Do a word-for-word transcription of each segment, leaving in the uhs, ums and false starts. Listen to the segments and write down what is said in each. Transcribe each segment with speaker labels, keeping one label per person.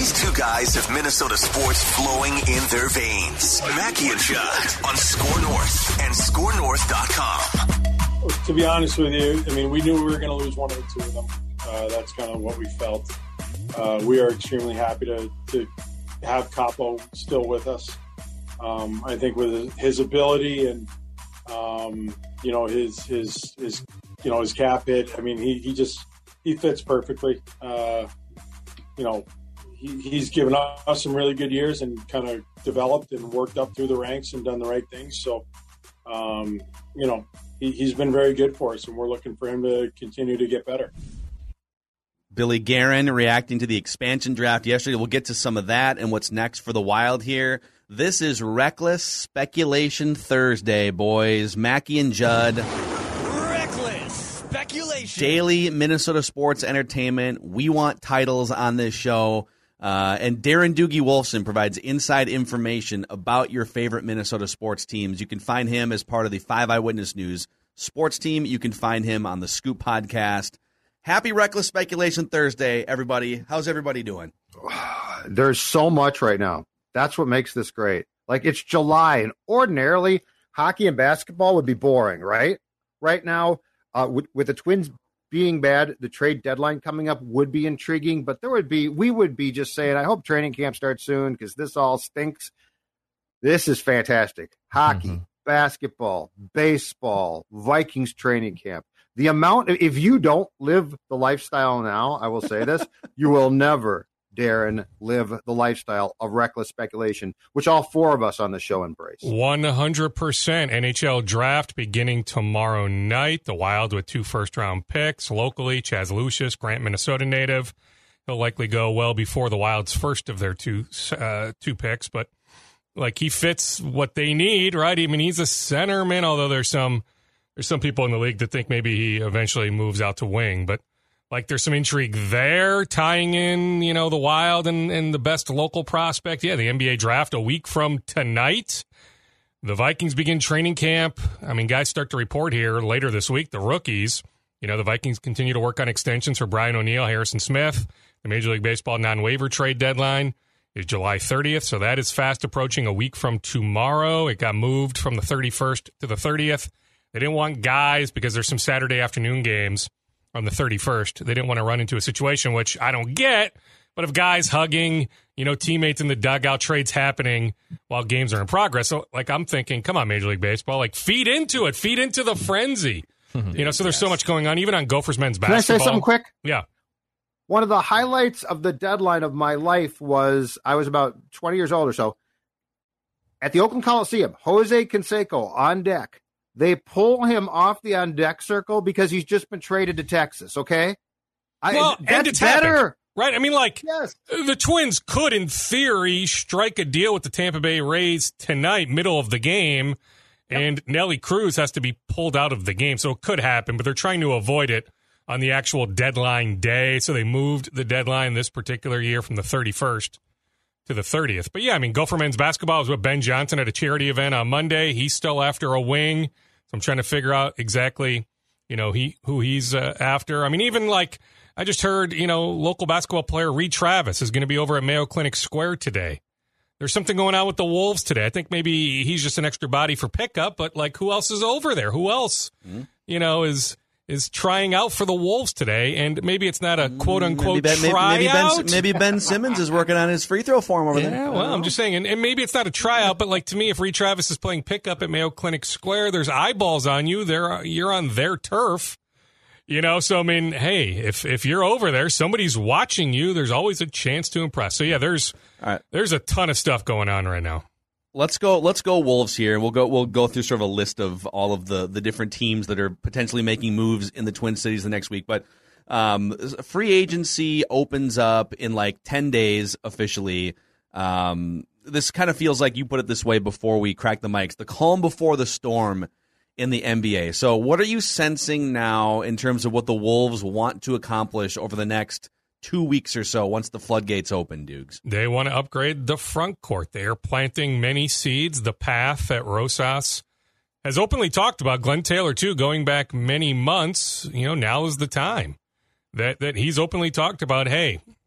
Speaker 1: These two guys have Minnesota sports flowing in their veins. Mackey and Judd on Score North and score north dot com.
Speaker 2: To be honest with you, I mean, we knew we were going to lose one or two of them. Uh, that's kind of what we felt. Uh, we are extremely happy to, to have Capo still with us. Um, I think with his ability and, um, you know, his, his, his, you know, his cap hit, I mean, he, he just, he fits perfectly. Uh, you know, he, he's given us some really good years and kind of developed and worked up through the ranks and done the right things. So, um, you know, he, he's been very good for us, and we're looking for him to continue to get better.
Speaker 3: Billy Guerin reacting to the expansion draft yesterday. We'll get to some of that and what's next for the Wild here. This is Reckless Speculation Thursday, boys. Mackey and Judd.
Speaker 4: Reckless Speculation.
Speaker 3: Daily Minnesota sports entertainment. We want titles on this show. Uh, and Darren Doogie Wolfson provides inside information about your favorite Minnesota sports teams. You can find him as part of the Five Eyewitness News sports team. You can find him on the Scoop podcast. Happy Reckless Speculation Thursday, everybody. How's everybody doing?
Speaker 5: There's so much right now. That's what makes this great. Like, it's July, and ordinarily hockey and basketball would be boring, right? Right now, uh, with, with the Twins being bad, the trade deadline coming up would be intriguing, but there would be, we would be just saying, I hope training camp starts soon because this all stinks. This is fantastic. Hockey, mm-hmm. basketball, baseball, Vikings training camp. The amount, if you don't live the lifestyle now, I will say this, you will never, Darren, live the lifestyle of reckless speculation, which all four of us on the show embrace.
Speaker 6: one hundred percent N H L draft beginning tomorrow night. The Wild with two first-round picks locally. Chaz Lucius, Grant, Minnesota native. He'll likely go well before the Wild's first of their two uh, two picks, but like he fits what they need, right? I mean, he's a centerman, although there's some there's some people in the league that think maybe he eventually moves out to wing, but like there's some intrigue there, tying in, you know, the Wild and, and the best local prospect. Yeah, the N B A draft a week from tonight. The Vikings begin training camp. I mean, guys start to report here later this week, the rookies. You know, the Vikings continue to work on extensions for Brian O'Neill, Harrison Smith. The Major League Baseball non-waiver trade deadline is July thirtieth, so that is fast approaching a week from tomorrow. It got moved from the thirty-first to the thirtieth. They didn't want guys, because there's some Saturday afternoon games on the thirty-first. They didn't want to run into a situation, which I don't get, but if guys hugging, you know, teammates in the dugout, trades happening while games are in progress. So, like, I'm thinking, come on, Major League Baseball, like, feed into it, feed into the frenzy. You know, so there's yes. so much going on, even on Gophers men's basketball.
Speaker 5: Can I say something quick?
Speaker 6: Yeah.
Speaker 5: One of the highlights of the deadline of my life was I was about twenty years old or so. At the Oakland Coliseum, Jose Canseco on deck. They pull him off the on-deck circle because he's just been traded to Texas, okay?
Speaker 6: Well,
Speaker 5: I, that's better.
Speaker 6: Happened, right? I mean, like,
Speaker 5: yes.
Speaker 6: the Twins could, in theory, strike a deal with the Tampa Bay Rays tonight, middle of the game, yep. and Nelly Cruz has to be pulled out of the game. So it could happen, but they're trying to avoid it on the actual deadline day. So they moved the deadline this particular year from the thirty-first to the thirtieth. But, yeah, I mean, Gopher men's basketball was with Ben Johnson at a charity event on Monday. He's still after a wing. So I'm trying to figure out exactly, you know, he who he's uh, after. I mean, even like I just heard, you know, local basketball player Reed Travis is going to be over at Mayo Clinic Square today. There's something going on with the Wolves today. I think maybe he's just an extra body for pickup, but like who else is over there? Who else, mm-hmm. you know, is is trying out for the Wolves today? And maybe it's not a quote-unquote
Speaker 3: maybe ben,
Speaker 6: tryout.
Speaker 3: Maybe, maybe, ben, maybe Ben Simmons is working on his free throw form over
Speaker 6: yeah,
Speaker 3: there.
Speaker 6: Yeah, well, I'm just saying, and, and maybe it's not a tryout, but like to me, if Reed Travis is playing pickup at Mayo Clinic Square, there's eyeballs on you. They're, you're on their turf. You know, so I mean, hey, if if you're over there, somebody's watching you, there's always a chance to impress. So yeah, there's right. there's a ton of stuff going on right now.
Speaker 3: Let's go. Let's go Wolves here. We'll go. We'll go through sort of a list of all of the, the different teams that are potentially making moves in the Twin Cities the next week. But um, free agency opens up in like ten days officially. Um, this kind of feels like you put it this way before we crack the mics: the calm before the storm in the N B A. So, what are you sensing now in terms of what the Wolves want to accomplish over the next two weeks or so once the floodgates open, Dukes?
Speaker 6: They want to upgrade the front court. They are planting many seeds. The path that Rosas has openly talked about, Glenn Taylor too, going back many months, you know, now is the time that, that he's openly talked about, hey,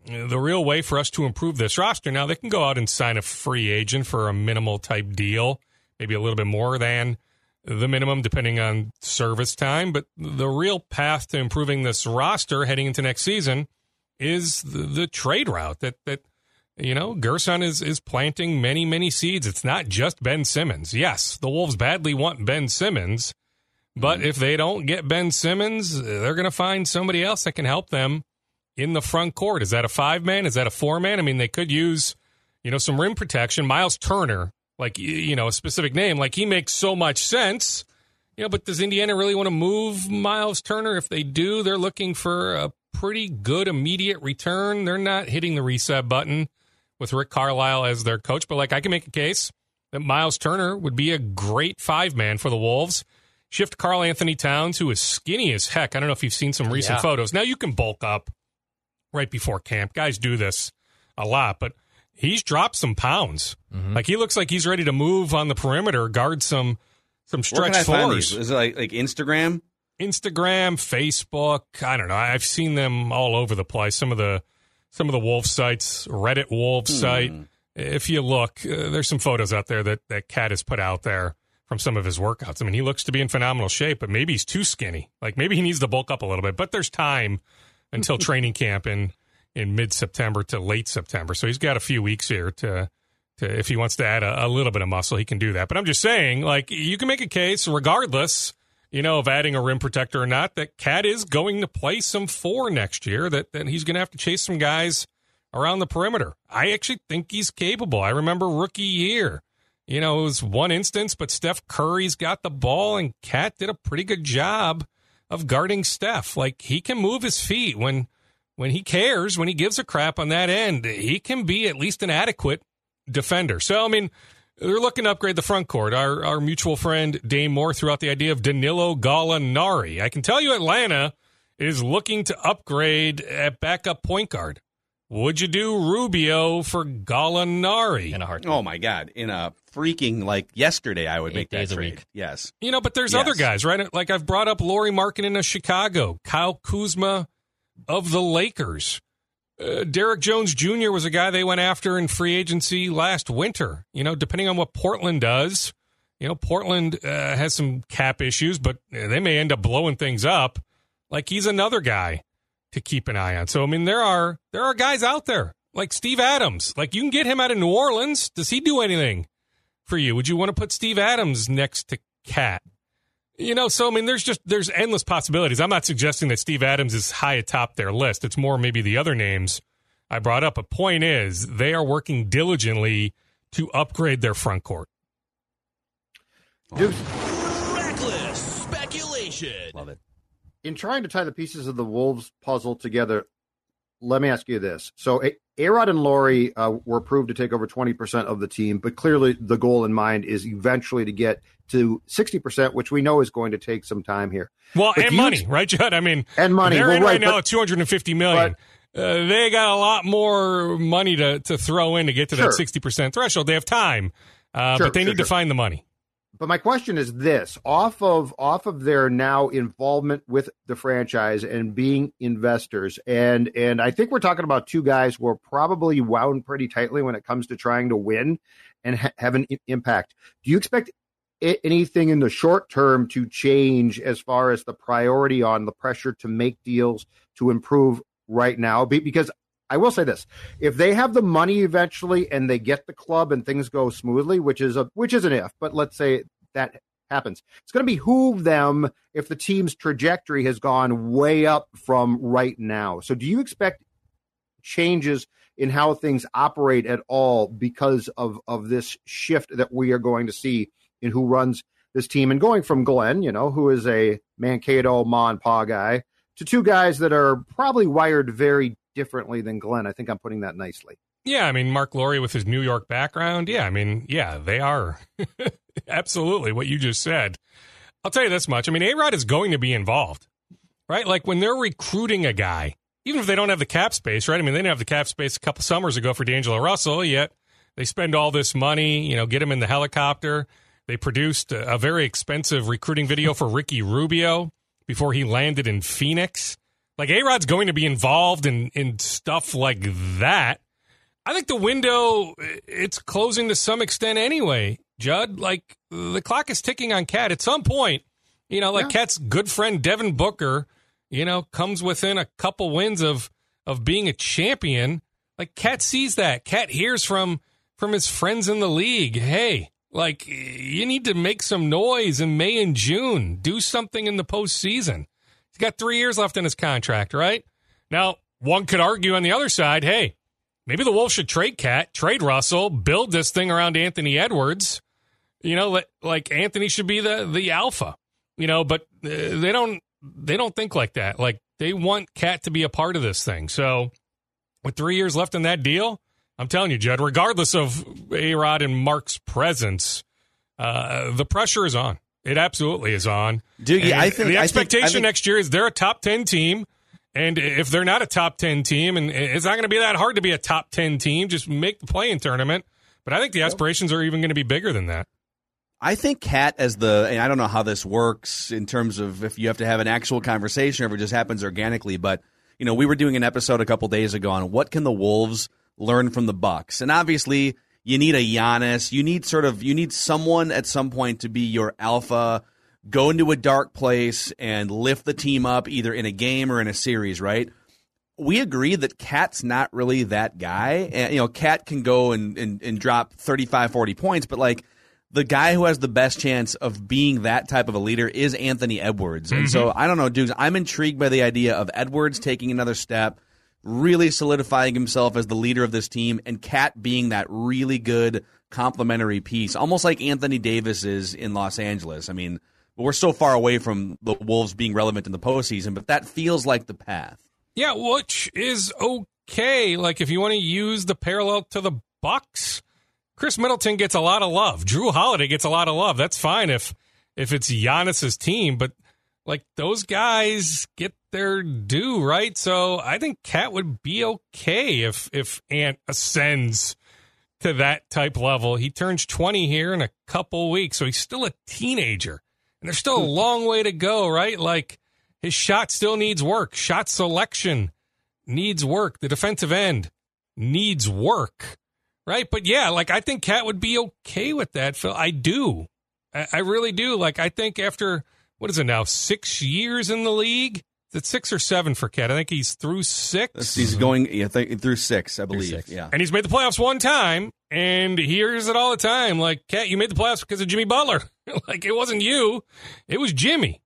Speaker 6: the real way for us to improve this roster. Now, they can go out and sign a free agent for a minimal type deal, maybe a little bit more than the minimum, depending on service time. But the real path to improving this roster heading into next season is the, the trade route that, that you know, Gerson is, is planting many, many seeds. It's not just Ben Simmons. Yes, the Wolves badly want Ben Simmons, but if they don't get Ben Simmons, they're going to find somebody else that can help them in the front court. Is that a five-man? Is that a four-man? I mean, they could use, you know, some rim protection. Miles Turner, like, you know, a specific name, like he makes so much sense, you know, but does Indiana really want to move Miles Turner? If they do, they're looking for a pretty good immediate return. They're not hitting the reset button with Rick Carlisle as their coach, but like I can make a case that Miles Turner would be a great five-man for the Wolves. Shift Karl Anthony Towns, who is skinny as heck. I don't know if you've seen some recent
Speaker 7: yeah.
Speaker 6: photos. Now you can bulk up right before camp. Guys do this a lot, but he's dropped some pounds. Mm-hmm. Like he looks like he's ready to move on the perimeter, guard some some stretch
Speaker 3: Where can I find
Speaker 6: fours.
Speaker 3: these? Is it like, like Instagram?
Speaker 6: Instagram, Facebook. I don't know. I've seen them all over the place. Some of the some of the Wolf sites, Reddit Wolf hmm. site. If you look, uh, there's some photos out there that that Cat has put out there from some of his workouts. I mean, he looks to be in phenomenal shape, but maybe he's too skinny. Like maybe he needs to bulk up a little bit. But there's time until training camp in in mid-September to late September. So he's got a few weeks here to, to if he wants to add a, a little bit of muscle, he can do that. But I'm just saying, like, you can make a case, regardless, you know, of adding a rim protector or not, that Cat is going to play some four next year, that, that he's going to have to chase some guys around the perimeter. I actually think he's capable. I remember rookie year. You know, it was one instance, but Steph Curry's got the ball, and Cat did a pretty good job of guarding Steph. Like, he can move his feet when when he cares, when he gives a crap on that end. He can be at least an adequate defender. So, I mean, they're looking to upgrade the front court. Our our mutual friend Dane Moore threw out the idea of Danilo Gallinari. I can tell you Atlanta is looking to upgrade at backup point guard. Would you do Rubio for Gallinari?
Speaker 7: In a heartbeat.
Speaker 3: Oh, my God. In a freaking, like, yesterday, I would
Speaker 7: Eight
Speaker 3: make that
Speaker 7: days a
Speaker 3: trade.
Speaker 7: week.
Speaker 3: Yes.
Speaker 6: You know, but there's
Speaker 3: Yes.
Speaker 6: other guys, right? Like I've brought up Lauri Markkanen of Chicago, Kyle Kuzma of the Lakers. Uh, Derek Jones Junior was a guy they went after in free agency last winter. You know, depending on what Portland does, you know, Portland uh, has some cap issues, but they may end up blowing things up. Like, he's another guy to keep an eye on. So, I mean, there are there are guys out there like Steve Adams. Like, you can get him out of New Orleans. Does he do anything for you? Would you want to put Steve Adams next to Cat? You know, so, I mean, there's just there's endless possibilities. I'm not suggesting that Steve Adams is high atop their list. It's more maybe the other names I brought up. A point is they are working diligently to upgrade their front court.
Speaker 5: Dude,
Speaker 4: Reckless speculation.
Speaker 3: Love it.
Speaker 5: in trying to tie the pieces of the Wolves puzzle together, let me ask you this. So A- A-Rod and Lauri uh, were approved to take over twenty percent of the team, but clearly the goal in mind is eventually to get to sixty percent, which we know is going to take some time here.
Speaker 6: Well,
Speaker 5: But
Speaker 6: and
Speaker 5: you-
Speaker 6: money, right, Judd? I mean,
Speaker 5: And money.
Speaker 6: they're
Speaker 5: Well,
Speaker 6: in
Speaker 5: right,
Speaker 6: right now
Speaker 5: but-
Speaker 6: at two hundred fifty million dollars. Uh, they got a lot more money to, to throw in to get to
Speaker 5: Sure.
Speaker 6: that sixty percent threshold. They have time, uh,
Speaker 5: Sure,
Speaker 6: but they
Speaker 5: sure,
Speaker 6: need to
Speaker 5: sure.
Speaker 6: find the money.
Speaker 5: But my question is this: off of off of their now involvement with the franchise and being investors, and and I think we're talking about two guys who are probably wound pretty tightly when it comes to trying to win and ha- have an I- impact. Do you expect I- anything in the short term to change as far as the priority on the pressure to make deals to improve right now? Be- because I will say this: if they have the money eventually and they get the club and things go smoothly, which is a which is an if, but let's say that happens, it's going to behoove them if the team's trajectory has gone way up from right now. So, do you expect changes in how things operate at all because of of this shift that we are going to see in who runs this team, and going from Glenn, you know, who is a Mankato Ma and Pa guy, to two guys that are probably wired very differently than Glenn? I think I'm putting that nicely.
Speaker 6: Yeah, I mean, Mark Lauri with his New York background, yeah, I mean, yeah, they are absolutely what you just said. I'll tell you this much. I mean, A-Rod is going to be involved, right? Like when they're recruiting a guy, even if they don't have the cap space, right? I mean, they didn't have the cap space a couple summers ago for D'Angelo Russell, yet they spend all this money, you know, get him in the helicopter. They produced a, a very expensive recruiting video for Ricky Rubio before he landed in Phoenix. Like, A-Rod's going to be involved in, in stuff like that. I think the window, it's closing to some extent anyway, Judd. Like, the clock is ticking on Cat. At some point, you know, like yeah. Cat's good friend Devin Booker, you know, comes within a couple wins of of being a champion. Like, Cat sees that. Cat hears from from his friends in the league, hey, like, you need to make some noise in May and June. Do something in the postseason. He's got three years left in his contract, right? Now, one could argue on the other side, hey, maybe the Wolves should trade Cat, trade Russell, build this thing around Anthony Edwards. You know, like, Anthony should be the the alpha. You know, but uh, they don't they don't think like that. Like, they want Cat to be a part of this thing. So, with three years left in that deal, I'm telling you, Judd, regardless of A-Rod and Mark's presence, uh, the pressure is on. It absolutely is on.
Speaker 3: Dude, yeah, I think
Speaker 6: the expectation
Speaker 3: I think, I think,
Speaker 6: next year is they're a top ten team. And if they're not a top ten team, and it's not going to be that hard to be a top ten team, just make the play-in tournament. But I think the aspirations are even going to be bigger than that.
Speaker 3: I think Cat as the, and I don't know how this works in terms of if you have to have an actual conversation or if it just happens organically, but, you know, we were doing an episode a couple days ago on what can the Wolves learn from the Bucks. And obviously, you need a Giannis. You need sort of, you need someone at some point to be your alpha, go into a dark place and lift the team up either in a game or in a series, right? We agree that Cat's not really that guy. And, you know, Cat can go and, and, and drop thirty-five, forty points, but like the guy who has the best chance of being that type of a leader is Anthony Edwards. Mm-hmm. And so I don't know, dudes, I'm intrigued by the idea of Edwards taking another step, really solidifying himself as the leader of this team, and Cat being that really good complementary piece, almost like Anthony Davis is in Los Angeles. I mean, we're so far away from the Wolves being relevant in the postseason, but that feels like the path.
Speaker 6: Yeah, which is okay. Like, if you want to use the parallel to the Bucks, Chris Middleton gets a lot of love. Drew Holiday gets a lot of love. That's fine if if it's Giannis's team, but like, those guys get their due, right? So I think Cat would be okay if if Ant ascends to that type level. He turns twenty here in a couple weeks, so he's still a teenager. And there's still a long way to go, right? Like, his shot still needs work. Shot selection needs work. The defensive end needs work, right? But yeah, like, I think Cat would be okay with that, Phil. I do. I, I really do. Like, I think after, what is it now, six years in the league? Is it six or seven for Cat? I think he's through six.
Speaker 3: He's going yeah, th- through six, I believe. Six. Yeah.
Speaker 6: And he's made the playoffs one time, and he hears it all the time. Like, Cat, you made the playoffs because of Jimmy Butler. Like, it wasn't you. It was Jimmy.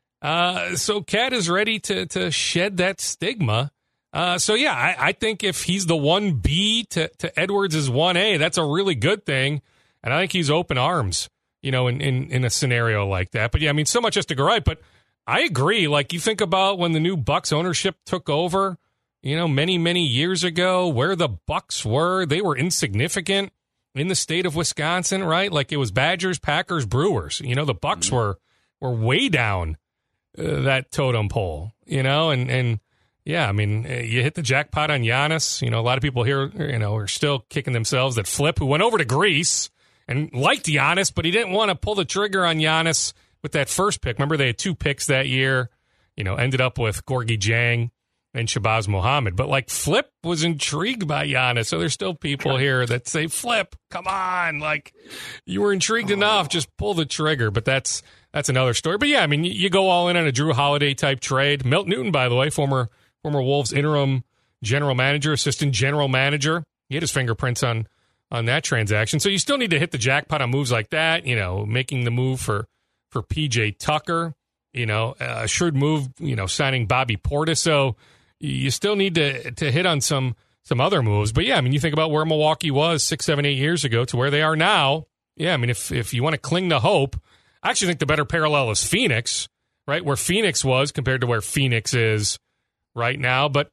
Speaker 6: Uh, so Cat is ready to to shed that stigma. Uh, so, yeah, I, I think if he's the one B to, to Edwards' one A, that's a really good thing. And I think he's open arms, you know, in, in, in a scenario like that. But, yeah, I mean, so much has to go right. But I agree. Like, you think about when the new Bucks ownership took over, you know, many, many years ago, where the Bucks were. They were insignificant in the state of Wisconsin, right? Like, it was Badgers, Packers, Brewers. You know, the Bucks mm-hmm. were were way down uh, that totem pole, you know, and, and yeah, I mean, you hit the jackpot on Giannis. You know, a lot of people here, you know, are still kicking themselves that Flip, who went over to Greece and liked Giannis, but he didn't want to pull the trigger on Giannis with that first pick. Remember, they had two picks that year, you know, ended up with Gorgie Jang and Shabazz Muhammad. But, like, Flip was intrigued by Giannis. So there's still people here that say, Flip, come on. Like, you were intrigued oh. enough. Just pull the trigger. But that's that's another story. But, yeah, I mean, you go all in on a Drew Holiday-type trade. Milt Newton, by the way, former former Wolves interim general manager, assistant general manager. He had his fingerprints on, on that transaction. So you still need to hit the jackpot on moves like that, you know, making the move for, for P J Tucker, you know, a shrewd move, you know, signing Bobby Portis. So you still need to to hit on some some other moves. But, yeah, I mean, you think about where Milwaukee was six, seven, eight years ago to where they are now. Yeah, I mean, if if you want to cling to hope, I actually think the better parallel is Phoenix, right, where Phoenix was compared to where Phoenix is right now. But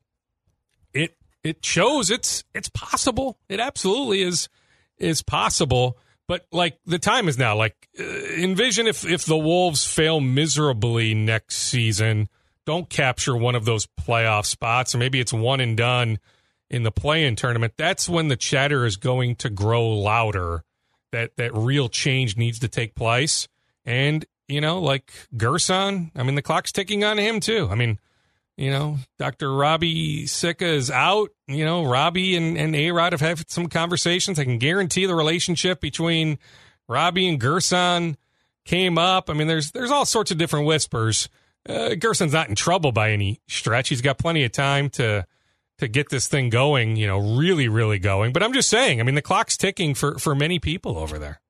Speaker 6: it it shows it's it's possible. It absolutely is is possible. But, like, the time is now. Like, uh, envision if, if the Wolves fail miserably next season, don't capture one of those playoff spots, or maybe it's one and done in the play-in tournament. That's when the chatter is going to grow louder, that, that real change needs to take place. And, you know, like Gerson, I mean, the clock's ticking on him, too. I mean, You know, Doctor Robbie Sicca is out. You know, Robbie and, and A-Rod have had some conversations. I can guarantee the relationship between Robbie and Gerson came up. I mean, there's there's all sorts of different whispers. Uh, Gerson's not in trouble by any stretch. He's got plenty of time to to get this thing going, you know, really, really going. But I'm just saying, I mean, the clock's ticking for, for many people over there.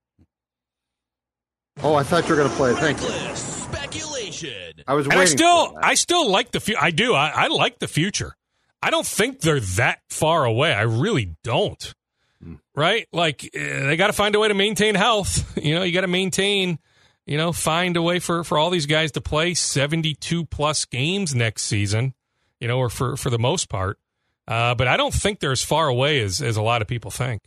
Speaker 5: Oh, I thought you were going to play. Thank you.
Speaker 4: Speculation.
Speaker 5: I was
Speaker 6: And
Speaker 5: waiting.
Speaker 6: I still,
Speaker 5: for that.
Speaker 6: I still like the future. I do. I, I like the future. I don't think they're that far away. I really don't. Mm. Right? Like uh, they got to find a way to maintain health. You know, you got to maintain. You know, find a way for, for all these guys to play seventy-two plus games next season. You know, or for for the most part. Uh, but I don't think they're as far away as as a lot of people think.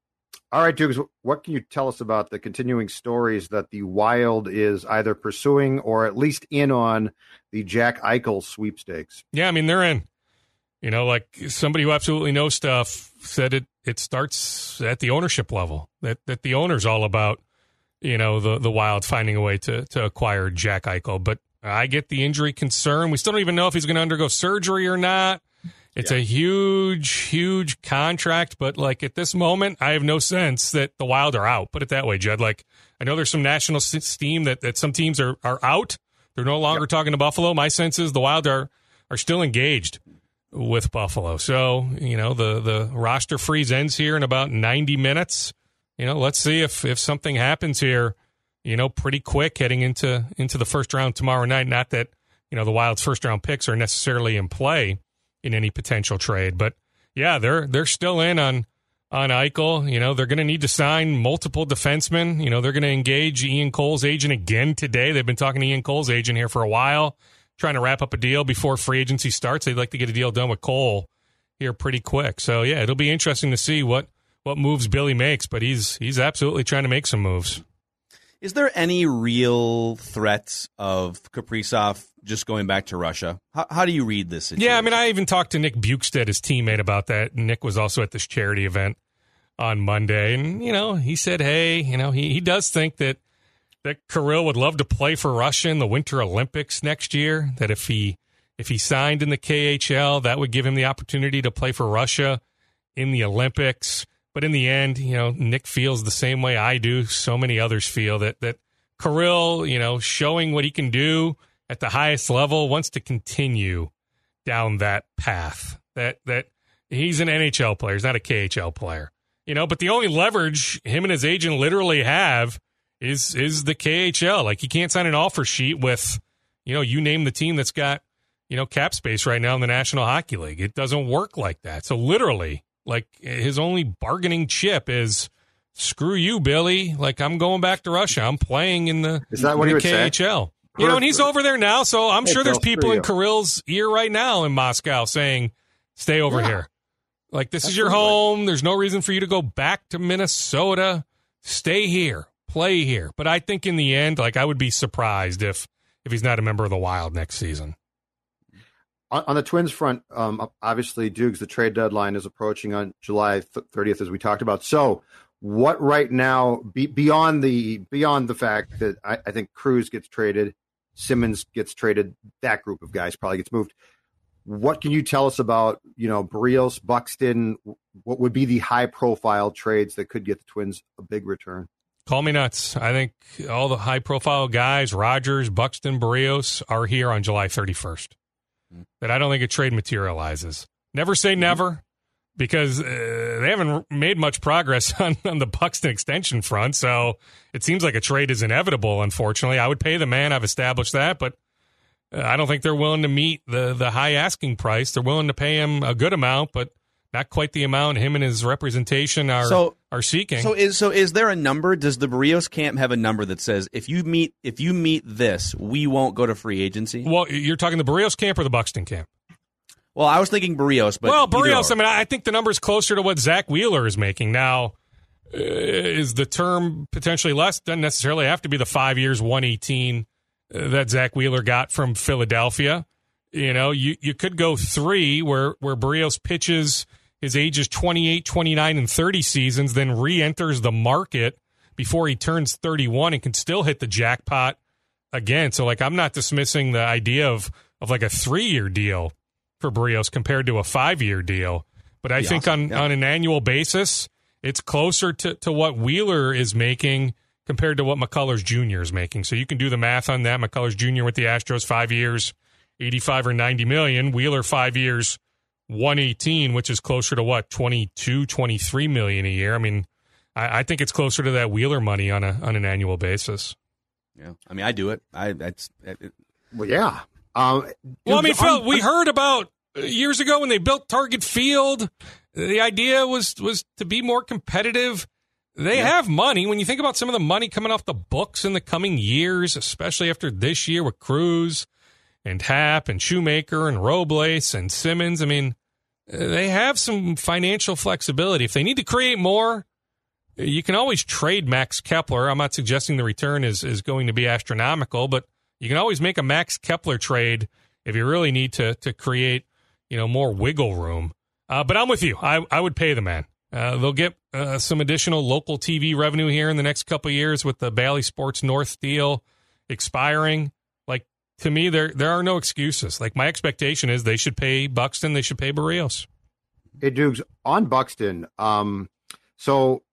Speaker 5: All right, Dukes, what can you tell us about the continuing stories that the Wild is either pursuing or at least in on the Jack Eichel sweepstakes?
Speaker 6: Yeah, I mean, they're in. You know, like somebody who absolutely knows stuff said it it starts at the ownership level, that that the owner's all about, you know, the, the Wild finding a way to, to acquire Jack Eichel. But I get the injury concern. We still don't even know if he's going to undergo surgery or not. It's yeah. a huge, huge contract, but like at this moment, I have no sense that the Wild are out. Put it that way, Judd. Like I know there's some national steam that, that some teams are, are out. They're no longer yep. talking to Buffalo. My sense is the Wild are are still engaged with Buffalo. So, you know, the, the roster freeze ends here in about ninety minutes. You know, let's see if, if something happens here, you know, pretty quick heading into, into the first round tomorrow night. Not that, you know, the Wild's first round picks are necessarily in play in any potential trade. But yeah, they're they're still in on on Eichel. You know, they're going to need to sign multiple defensemen. You know, they're going to engage Ian Cole's agent again today. They've been talking to Ian Cole's agent here for a while, trying to wrap up a deal before free agency starts. They'd like to get a deal done with Cole here pretty quick. So yeah, it'll be interesting to see what what moves Billy makes, but he's he's absolutely trying to make some moves.
Speaker 3: Is there any real threats of Kaprizov just going back to Russia? How, how do you read this situation?
Speaker 6: Yeah, I mean, I even talked to Nick Bukestad, his teammate, about that. Nick was also at this charity event on Monday, and, you know, he said, hey, you know, he, he does think that, that Kirill would love to play for Russia in the Winter Olympics next year, that if he if he signed in the K H L, that would give him the opportunity to play for Russia in the Olympics. But in the end, you know, Nick feels the same way I do. So many others feel that that Kirill, you know, showing what he can do at the highest level, wants to continue down that path. That that he's an N H L player, he's not a K H L player. You know, but the only leverage him and his agent literally have is is the K H L. Like he can't sign an offer sheet with, you know, you name the team that's got, you know, cap space right now in the National Hockey League. It doesn't work like that. So literally, like his only bargaining chip is, screw you, Billy. Like I'm going back to Russia. I'm playing in the,
Speaker 5: is that what he would
Speaker 6: K H L. Say? You know, and he's over there now. So I'm hey, sure there's people in Kirill's ear right now in Moscow saying, stay over yeah. here. Like this That's is your home. Way. There's no reason for you to go back to Minnesota. Stay here, play here. But I think in the end, like I would be surprised if, if he's not a member of the Wild next season.
Speaker 5: On the Twins front, um, obviously, Dukes, the trade deadline is approaching on July thirtieth, as we talked about. So, what right now, be, beyond the beyond the fact that I, I think Cruz gets traded, Simmons gets traded, that group of guys probably gets moved. What can you tell us about, you know, Berrios, Buxton? What would be the high-profile trades that could get the Twins a big return?
Speaker 6: Call me nuts. I think all the high-profile guys, Rogers, Buxton, Berrios, are here on July thirty-first. That I don't think a trade materializes. Never say never, because uh, they haven't made much progress on, on the Buxton extension front, so it seems like a trade is inevitable, unfortunately. I would pay the man, I've established that, but uh, I don't think they're willing to meet the, the high asking price. They're willing to pay him a good amount, but not quite the amount him and his representation are
Speaker 3: so,
Speaker 6: are seeking.
Speaker 3: So is so is there a number? Does the Berrios camp have a number that says if you meet if you meet this, we won't go to free agency?
Speaker 6: Well, you're talking the Berrios camp or the Buxton camp?
Speaker 3: Well, I was thinking Berrios, but
Speaker 6: well, Berrios. I mean, I think the number is closer to what Zach Wheeler is making now. Uh, is the term potentially less? Doesn't necessarily have to be the five years, one eighteen uh, that Zach Wheeler got from Philadelphia. You know, you you could go three where where Berrios pitches his ages twenty-eight, twenty-nine, and thirty seasons, then re-enters the market before he turns thirty-one and can still hit the jackpot again. So, like, I'm not dismissing the idea of of like a three-year deal for Berríos compared to a five-year deal. But I think
Speaker 3: awesome.
Speaker 6: on,
Speaker 3: yeah.
Speaker 6: on an annual basis, it's closer to, to what Wheeler is making compared to what McCullers Junior is making. So you can do the math on that. McCullers Junior with the Astros, five years, eighty-five or ninety million. Wheeler, five years, one eighteen, which is closer to what, twenty-two, twenty-three million a year. I mean, I, I think it's closer to that Wheeler money on a on an annual basis.
Speaker 3: Yeah, I mean, I do it. I that's it,
Speaker 5: Well, yeah. Um,
Speaker 6: well, I mean,
Speaker 5: dude,
Speaker 6: Phil,
Speaker 5: I'm-
Speaker 6: we heard about years ago when they built Target Field. The idea was was to be more competitive. They
Speaker 3: Yeah.
Speaker 6: have money. When you think about some of the money coming off the books in the coming years, especially after this year with Cruz and Happ and Shoemaker and Robles and Simmons, I mean, they have some financial flexibility. If they need to create more, you can always trade Max Kepler. I'm not suggesting the return is, is going to be astronomical, but you can always make a Max Kepler trade if you really need to to create, you know, more wiggle room. Uh, but I'm with you. I, I would pay the man. Uh, they'll get uh, some additional local T V revenue here in the next couple of years with the Bally Sports North deal expiring. Like, to me, there there are no excuses. Like, my expectation is they should pay Buxton. They should pay Berríos.
Speaker 5: Hey, Dukes, on Buxton. Um, so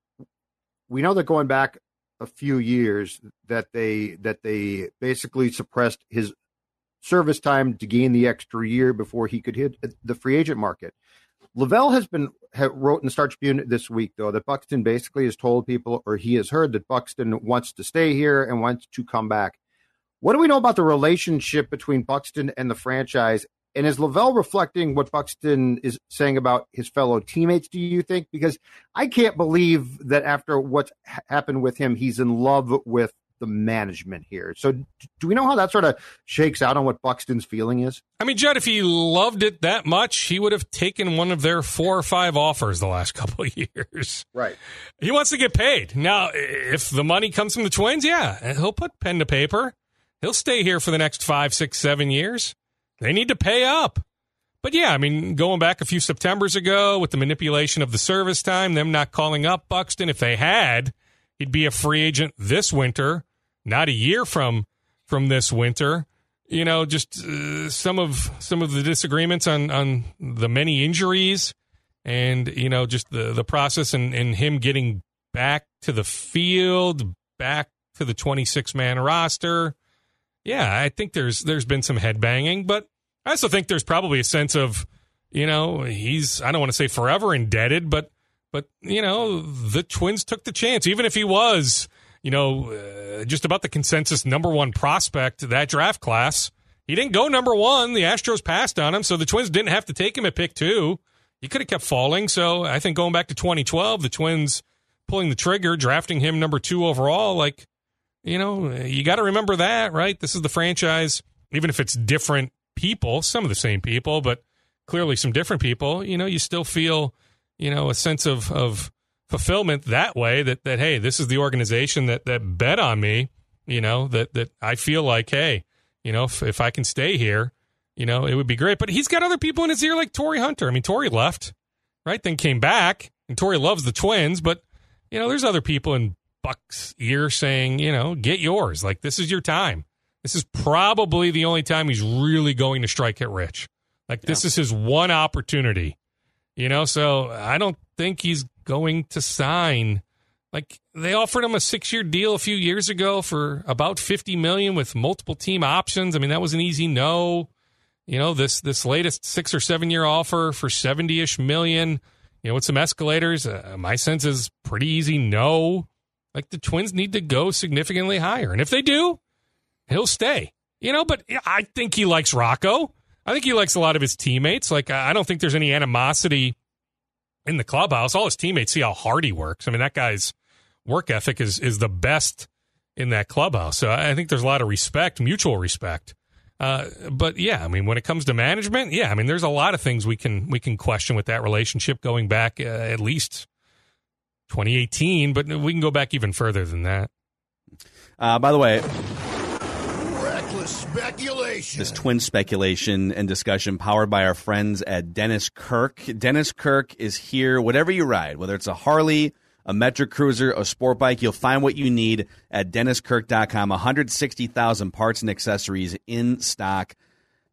Speaker 5: we know that going back a few years that they that they basically suppressed his service time to gain the extra year before he could hit the free agent market. Lavelle has been ha, wrote in the Star Tribune this week, though, that Buxton basically has told people, or he has heard, that Buxton wants to stay here and wants to come back. What do we know about the relationship between Buxton and the franchise? And is Lavelle reflecting what Buxton is saying about his fellow teammates, do you think? Because I can't believe that after what's ha- happened with him, he's in love with the management here. So do we know how that sort of shakes out on what Buxton's feeling is?
Speaker 6: I mean, Judd, if he loved it that much, he would have taken one of their four or five offers the last couple of years.
Speaker 5: Right.
Speaker 6: He wants to get paid. Now, if the money comes from the Twins, yeah, he'll put pen to paper. He'll stay here for the next five, six, seven years. They need to pay up. But yeah, I mean, going back a few Septembers ago with the manipulation of the service time, them not calling up Buxton, if they had, he'd be a free agent this winter, not a year from from this winter. You know, just uh, some of some of the disagreements on, on the many injuries and, you know, just the, the process and, and him getting back to the field, back to the twenty-six man roster. Yeah, I think there's there's been some headbanging, but I also think there's probably a sense of, you know, he's, I don't want to say forever indebted, but, but you know, the Twins took the chance. Even if he was, you know, uh, just about the consensus number one prospect that draft class, he didn't go number one. The Astros passed on him, so the Twins didn't have to take him at pick two. He could have kept falling. So I think going back to twenty twelve, the Twins pulling the trigger, drafting him number two overall, like, you know, you got to remember that, right? This is the franchise, even if it's different people, some of the same people, but clearly some different people, you know, you still feel, you know, a sense of, of fulfillment that way that, that, hey, this is the organization that, that bet on me, you know, that, that I feel like, hey, you know, if, if I can stay here, you know, it would be great. But he's got other people in his ear like Torrey Hunter. I mean, Torrey left, right? Then came back, and Torrey loves the Twins, but, you know, there's other people in Buck's ear saying, you know, get yours. Like, this is your time. This is probably the only time he's really going to strike it rich. Like, this yeah. is his one opportunity, you know? So I don't think he's going to sign. Like, they offered him a six-year deal a few years ago for about fifty million dollars with multiple team options. I mean, that was an easy no. You know, this this latest six or seven-year offer for seventy-ish million, you know, with some escalators, uh, my sense is pretty easy no. Like, the Twins need to go significantly higher. And if they do, he'll stay. You know, but I think he likes Rocco. I think he likes a lot of his teammates. Like, I don't think there's any animosity in the clubhouse. All his teammates see how hard he works. I mean, that guy's work ethic is is the best in that clubhouse. So I think there's a lot of respect, mutual respect. Uh, but, yeah, I mean, when it comes to management, yeah, I mean, there's a lot of things we can we can question with that relationship going back uh, at least twenty eighteen, but we can go back even further than that.
Speaker 3: Uh, by the way,
Speaker 4: reckless speculation.
Speaker 3: This Twin speculation and discussion powered by our friends at Dennis Kirk. Dennis Kirk is here. Whatever you ride, whether it's a Harley, a Metric Cruiser, a sport bike, you'll find what you need at dennis kirk dot com. one hundred sixty thousand parts and accessories in stock.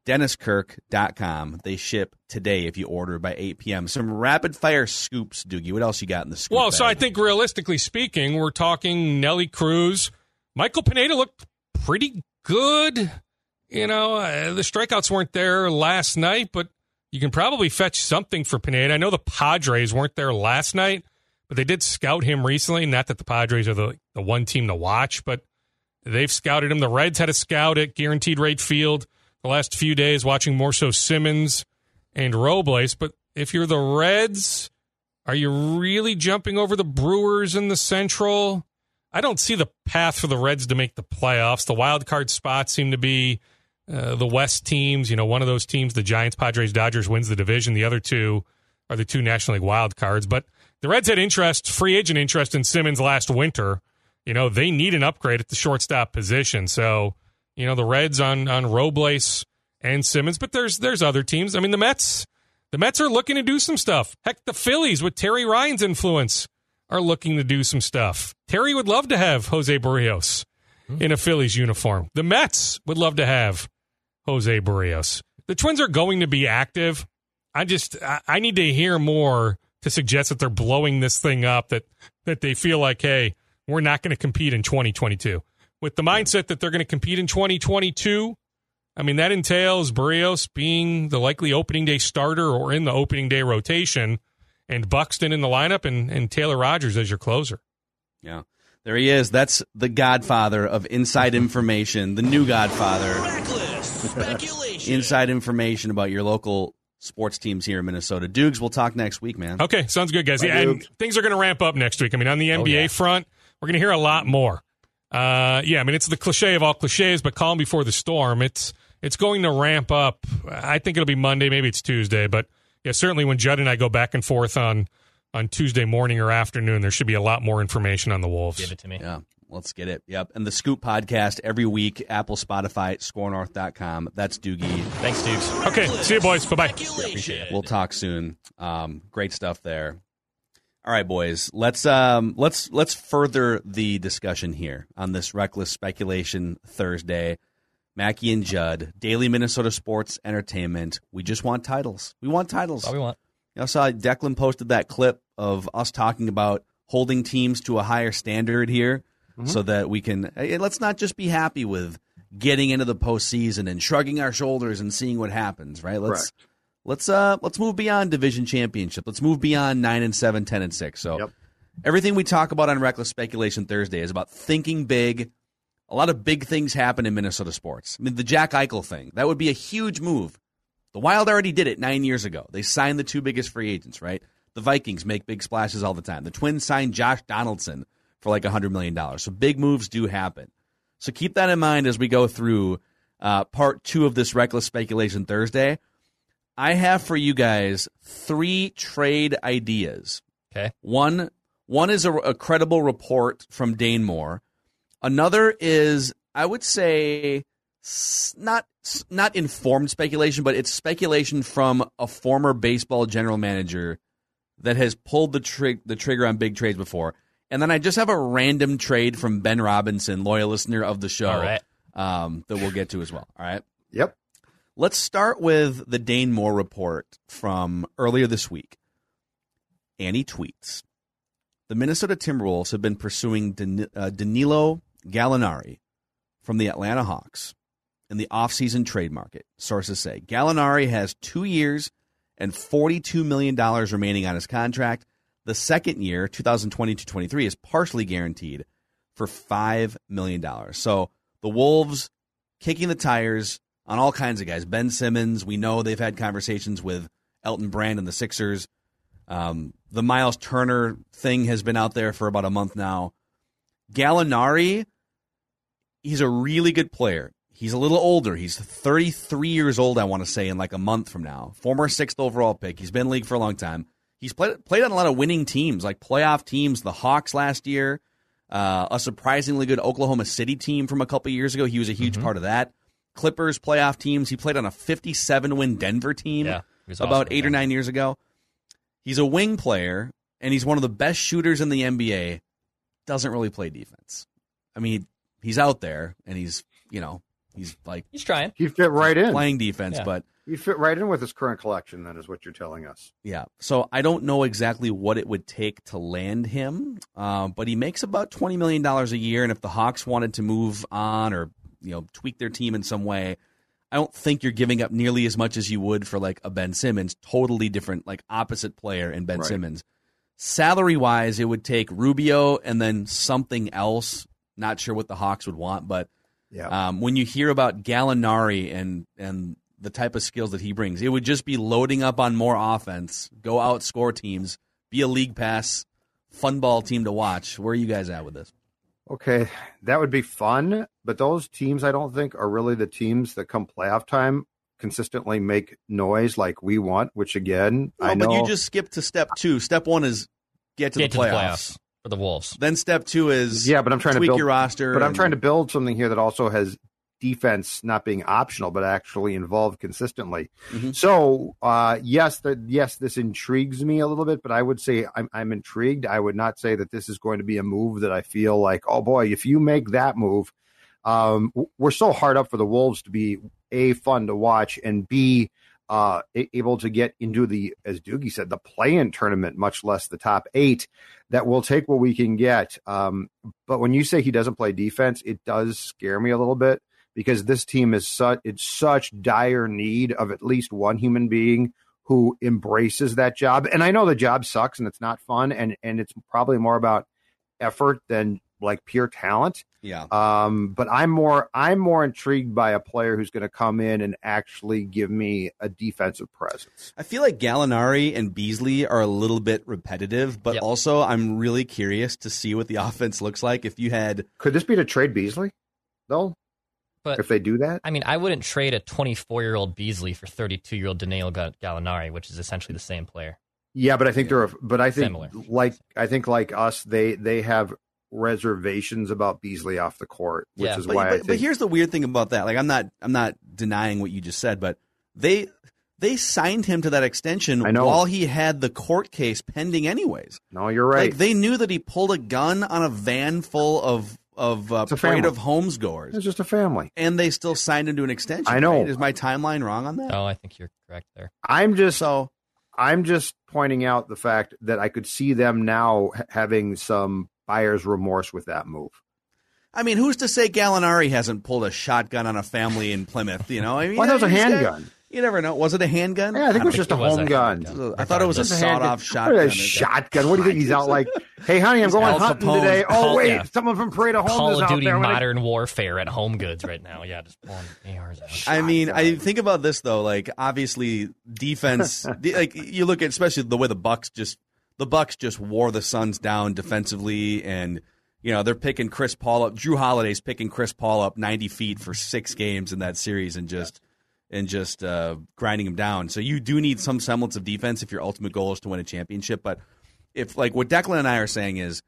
Speaker 3: dennis kirk dot com. They ship today if you order by eight p.m. Some rapid-fire scoops, Doogie. What else you got in the scoop
Speaker 6: Well,
Speaker 3: bag?
Speaker 6: so I think realistically speaking, we're talking Nelly Cruz. Michael Pineda looked pretty good. You know, uh, the strikeouts weren't there last night, but you can probably fetch something for Pineda. I know the Padres weren't there last night, but they did scout him recently. Not that the Padres are the, the one team to watch, but they've scouted him. The Reds had a scout at Guaranteed Rate Field the last few days, watching more so Simmons and Robles. But if you're the Reds, are you really jumping over the Brewers in the Central? I don't see the path for the Reds to make the playoffs. The wild card spots seem to be uh, the West teams. You know, one of those teams, the Giants, Padres, Dodgers, wins the division. The other two are the two National League wild cards. But the Reds had interest, free agent interest in Simmons last winter. You know, they need an upgrade at the shortstop position. So, you know, the Reds on on Robles and Simmons, but there's there's other teams. I mean, the Mets, the Mets are looking to do some stuff. Heck, the Phillies with Terry Ryan's influence are looking to do some stuff. Terry would love to have Jose Barrios in a Phillies uniform. The Mets would love to have Jose Barrios. The Twins are going to be active. I just I, I need to hear more to suggest that they're blowing this thing up, that that they feel like, hey, we're not going to compete in twenty twenty-two. With the mindset that they're going to compete in twenty twenty-two, I mean, that entails Barrios being the likely opening day starter or in the opening day rotation, and Buxton in the lineup, and, and Taylor Rogers as your closer.
Speaker 3: Yeah, there he is. That's the godfather of inside information, the new godfather.
Speaker 1: Reckless speculation.
Speaker 3: Inside information about your local sports teams here in Minnesota. Dukes, we'll talk next week, man.
Speaker 6: Okay, sounds good, guys.
Speaker 5: Bye,
Speaker 6: Yeah, and
Speaker 5: Duke.
Speaker 6: things are going to ramp up next week. I mean, on the N B A
Speaker 3: Oh, yeah.
Speaker 6: front, we're going to hear a lot more. Uh, yeah, I mean, it's the cliche of all cliches, but calm before the storm. It's it's going to ramp up. I think it'll be Monday, maybe it's Tuesday, but yeah, certainly when Judd and I go back and forth on on Tuesday morning or afternoon, there should be a lot more information on the Wolves.
Speaker 7: Give it to me.
Speaker 3: Yeah, let's get it. Yep. And the Scoop podcast every week, Apple, Spotify, score north dot com. That's Doogie.
Speaker 7: Thanks, Dukes.
Speaker 6: Okay, see you, boys. Bye-bye.
Speaker 7: Appreciate it.
Speaker 3: We'll talk soon. Um, great stuff there. All right, boys. Let's um, let's let's further the discussion here on this Reckless Speculation Thursday. Mackie and Judd, Daily Minnesota Sports Entertainment. We just want titles. We want titles.
Speaker 7: That's all we want.
Speaker 3: I saw Declan posted that clip of us talking about holding teams to a higher standard here, mm-hmm. so that we can hey, let's not just be happy with getting into the postseason and shrugging our shoulders and seeing what happens. Right? Let's.
Speaker 5: Correct.
Speaker 3: Let's uh let's move beyond division championship. Let's move beyond nine and seven, ten and six. So
Speaker 5: Yep.
Speaker 3: everything we talk about on Reckless Speculation Thursday is about thinking big. A lot of big things happen in Minnesota sports. I mean, the Jack Eichel thing, that would be a huge move. The Wild already did it nine years ago. They signed the two biggest free agents, right? The Vikings make big splashes all the time. The Twins signed Josh Donaldson for like one hundred million dollars. So big moves do happen. So keep that in mind as we go through uh, part two of this Reckless Speculation Thursday. I have for you guys three trade ideas.
Speaker 7: Okay.
Speaker 3: One one is a, a credible report from Dane Moore. Another is, I would say, s- not s- not informed speculation, but it's speculation from a former baseball general manager that has pulled the trig- the trigger on big trades before. And then I just have a random trade from Ben Robinson, loyal listener of the show,
Speaker 7: All right.
Speaker 3: um, that we'll get to as well. All right.
Speaker 5: Yep.
Speaker 3: Let's start with the Dane Moore report from earlier this week. Annie tweets, the Minnesota Timberwolves have been pursuing Dan- uh, Danilo Gallinari from the Atlanta Hawks in the offseason trade market. Sources say Gallinari has two years and forty-two million dollars remaining on his contract. The second year, twenty twenty to twenty-three, is partially guaranteed for five million dollars. So the Wolves kicking the tires on all kinds of guys. Ben Simmons, we know they've had conversations with Elton Brand and the Sixers. Um, the Miles Turner thing has been out there for about a month now. Gallinari, he's a really good player. He's a little older. He's thirty-three years old, I want to say, in like a month from now. Former sixth overall pick. He's been in the league for a long time. He's played played on a lot of winning teams, like playoff teams, the Hawks last year, uh, a surprisingly good Oklahoma City team from a couple years ago. He was a huge
Speaker 7: Mm-hmm.
Speaker 3: part of that. Clippers playoff teams. He played on a fifty-seven win Denver team
Speaker 7: Yeah, he was
Speaker 3: about
Speaker 7: awesome
Speaker 3: eight or
Speaker 7: with
Speaker 3: nine years ago. He's a wing player, and he's one of the best shooters in the N B A. Doesn't really play defense. I mean, he's out there, and he's, you know, He's like
Speaker 7: He's trying.
Speaker 5: He'd fit right in.
Speaker 3: playing defense,
Speaker 7: Yeah.
Speaker 3: but
Speaker 5: He'd fit right in with his current collection, then, is what you're telling us.
Speaker 3: yeah. So I don't know exactly what it would take to land him, um, but he makes about twenty million dollars a year, and if the Hawks wanted to move on or you know tweak their team in some way, I don't think you're giving up nearly as much as you would for like a Ben Simmons, totally different, like opposite player in Ben
Speaker 5: Right.
Speaker 3: Simmons. Salary-wise, it would take Rubio and then something else. Not sure what the Hawks would want, but
Speaker 5: Yeah.
Speaker 3: um, when you hear about Gallinari and and the type of skills that he brings, it would just be loading up on more offense, go outscore teams, be a league pass, fun ball team to watch. Where are you guys at with this?
Speaker 5: Okay, that would be fun, but those teams I don't think are really the teams that come playoff time consistently make noise like we want, which again,
Speaker 3: No,
Speaker 5: I know.
Speaker 3: but you just skipped to step two. Step one is get to,
Speaker 7: Get
Speaker 3: the,
Speaker 7: to the
Speaker 3: playoffs.
Speaker 7: playoffs for the Wolves.
Speaker 3: Then step two is
Speaker 5: Yeah, but I'm trying to
Speaker 3: tweak
Speaker 5: build
Speaker 3: your roster.
Speaker 5: But I'm
Speaker 3: and-
Speaker 5: trying to build something here that also has defense not being optional, but actually involved consistently.
Speaker 3: Mhm.
Speaker 5: So, uh, yes, the, yes, this intrigues me a little bit, but I would say I'm, I'm intrigued. I would not say that this is going to be a move that I feel like, oh boy, if you make that move, um, w- we're so hard up for the Wolves to be A, fun to watch, and B, uh, a- able to get into the, as Doogie said, the play-in tournament, much less the top eight, that we'll take what we can get. Um, but when you say he doesn't play defense, it does scare me a little bit, because this team is such, it's such dire need of at least one human being who embraces that job. And I know the job sucks and it's not fun, and, and it's probably more about effort than like pure talent.
Speaker 3: yeah.
Speaker 5: Um, but I'm more I'm more intrigued by a player who's going to come in and actually give me a defensive presence.
Speaker 3: I feel like Gallinari and Beasley are a little bit repetitive, but
Speaker 7: Yep.
Speaker 3: also I'm really curious to see what the offense looks like if you had.
Speaker 5: Could this be to trade Beasley, though?
Speaker 7: But
Speaker 5: If they do that?
Speaker 7: I mean, I wouldn't trade a twenty-four-year-old Beasley for thirty-two-year-old Danilo Ga- Gallinari, which is essentially the same player.
Speaker 5: Yeah, but I think they're but I think
Speaker 7: Similar.
Speaker 5: like I think like us, they they have reservations about Beasley off the court, which
Speaker 7: Yeah.
Speaker 5: is
Speaker 3: But,
Speaker 5: why
Speaker 3: but,
Speaker 5: I think
Speaker 3: but here's the weird thing about that. Like I'm not I'm not denying what you just said, but they they signed him to that extension
Speaker 5: I know.
Speaker 3: while he had the court case pending anyways.
Speaker 5: no, you're right.
Speaker 3: Like they knew that he pulled a gun on a van full of of uh,
Speaker 5: It's a
Speaker 3: parade
Speaker 5: family.
Speaker 3: of homes goers,
Speaker 5: It's just a family.
Speaker 3: and they still signed him to an extension.
Speaker 5: I know.
Speaker 3: right? Is my timeline wrong on that?
Speaker 7: Oh, I think you're correct there.
Speaker 5: I'm just
Speaker 3: So
Speaker 5: I'm just pointing out the fact that I could see them now ha- having some buyer's remorse with that move.
Speaker 3: I mean, who's to say Gallinari hasn't pulled a shotgun on a family in Plymouth? You know, I mean,
Speaker 5: Well, that was a
Speaker 3: he's got-
Speaker 5: handgun.
Speaker 3: You never know. Was it a handgun?
Speaker 5: Yeah, I think it was
Speaker 7: think
Speaker 5: just a
Speaker 7: it was a
Speaker 5: home gun.
Speaker 7: handgun.
Speaker 3: I thought it was a
Speaker 5: Just a handgun.
Speaker 3: sawed-off
Speaker 5: What
Speaker 3: shotgun.
Speaker 5: a shotgun. What do you think he's out like? Hey, honey, I'm going
Speaker 3: Al
Speaker 5: hunting
Speaker 3: Capone.
Speaker 5: today. Oh,
Speaker 7: Call-
Speaker 5: wait,
Speaker 7: yeah.
Speaker 5: someone from Parade of Homes
Speaker 7: Call
Speaker 5: is
Speaker 7: of
Speaker 5: out
Speaker 7: Duty
Speaker 5: there. I'm gonna-
Speaker 7: Modern Warfare at Home Goods right now. Yeah, just pulling A Rs out.
Speaker 3: I mean, I
Speaker 5: Shotgun.
Speaker 3: think about this though. Like, obviously, defense. de- like, you look at especially the way the Bucks just the Bucks just wore the Suns down defensively, and you know they're picking Chris Paul up. Drew Holiday's picking Chris Paul up ninety feet for six games in that series, and just and just uh, grinding him down. So you do need some semblance of defense if your ultimate goal is to win a championship. But if like what Declan and I are saying is,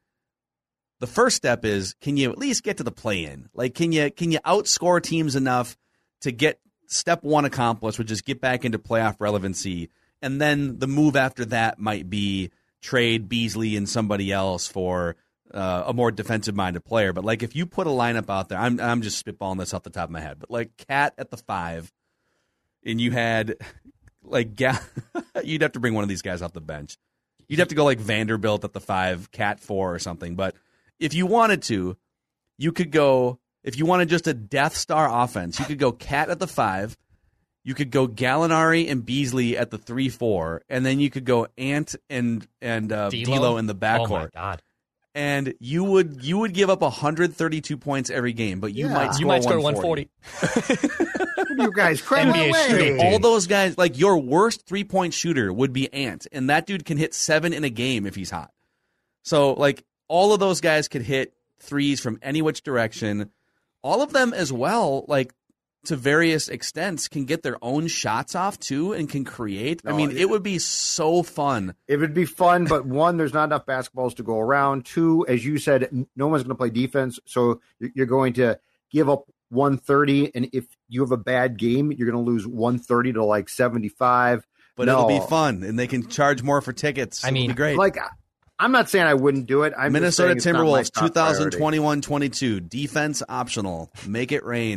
Speaker 3: the first step is, can you at least get to the play-in? Like, can you can you outscore teams enough to get step one accomplished, which is get back into playoff relevancy, and then the move after that might be trade Beasley and somebody else for uh, a more defensive-minded player. But like, if you put a lineup out there, I'm I'm just spitballing this off the top of my head, but like Cat at the five, and you had like Ga- you'd have to bring one of these guys off the bench. You'd have to go like Vanderbilt at the five, Cat four or something. But if you wanted to, you could go, if you wanted just a Death Star offense, you could go Cat at the five, you could go Gallinari and Beasley at the three four, and then you could go Ant and and uh,
Speaker 7: D'Lo?
Speaker 3: D'Lo in the backcourt.
Speaker 7: Oh my God!
Speaker 3: And you would you would give up one hundred thirty-two points every game, but you
Speaker 5: Yeah.
Speaker 3: might score
Speaker 7: You might score
Speaker 3: one
Speaker 7: one
Speaker 3: forty.
Speaker 7: forty.
Speaker 5: What are you guys crazy?
Speaker 7: N B A shooting team.
Speaker 3: All those guys, like your worst three-point shooter would be Ant, and that dude can hit seven in a game if he's hot. So, like, all of those guys could hit threes from any which direction. All of them as well, like, to various extents, can get their own shots off, too, and can create. I
Speaker 5: Oh,
Speaker 3: mean,
Speaker 5: yeah.
Speaker 3: it would be so fun.
Speaker 5: It would be fun, but one, there's not enough basketballs to go around. Two, as you said, n- no one's going to play defense, so you're you're going to give up one thirty, and if you have a bad game, you're going to lose one thirty to like seventy-five.
Speaker 3: But
Speaker 5: No.
Speaker 3: it'll be fun, and they can charge more for tickets.
Speaker 7: I
Speaker 3: It'll
Speaker 7: mean,
Speaker 3: be great.
Speaker 5: Like, I- I'm not saying I wouldn't do it. I'm just
Speaker 3: Minnesota
Speaker 5: saying it's not my
Speaker 3: Timberwolves
Speaker 5: top priority.
Speaker 3: twenty twenty-one twenty-two, defense optional. Make it rain.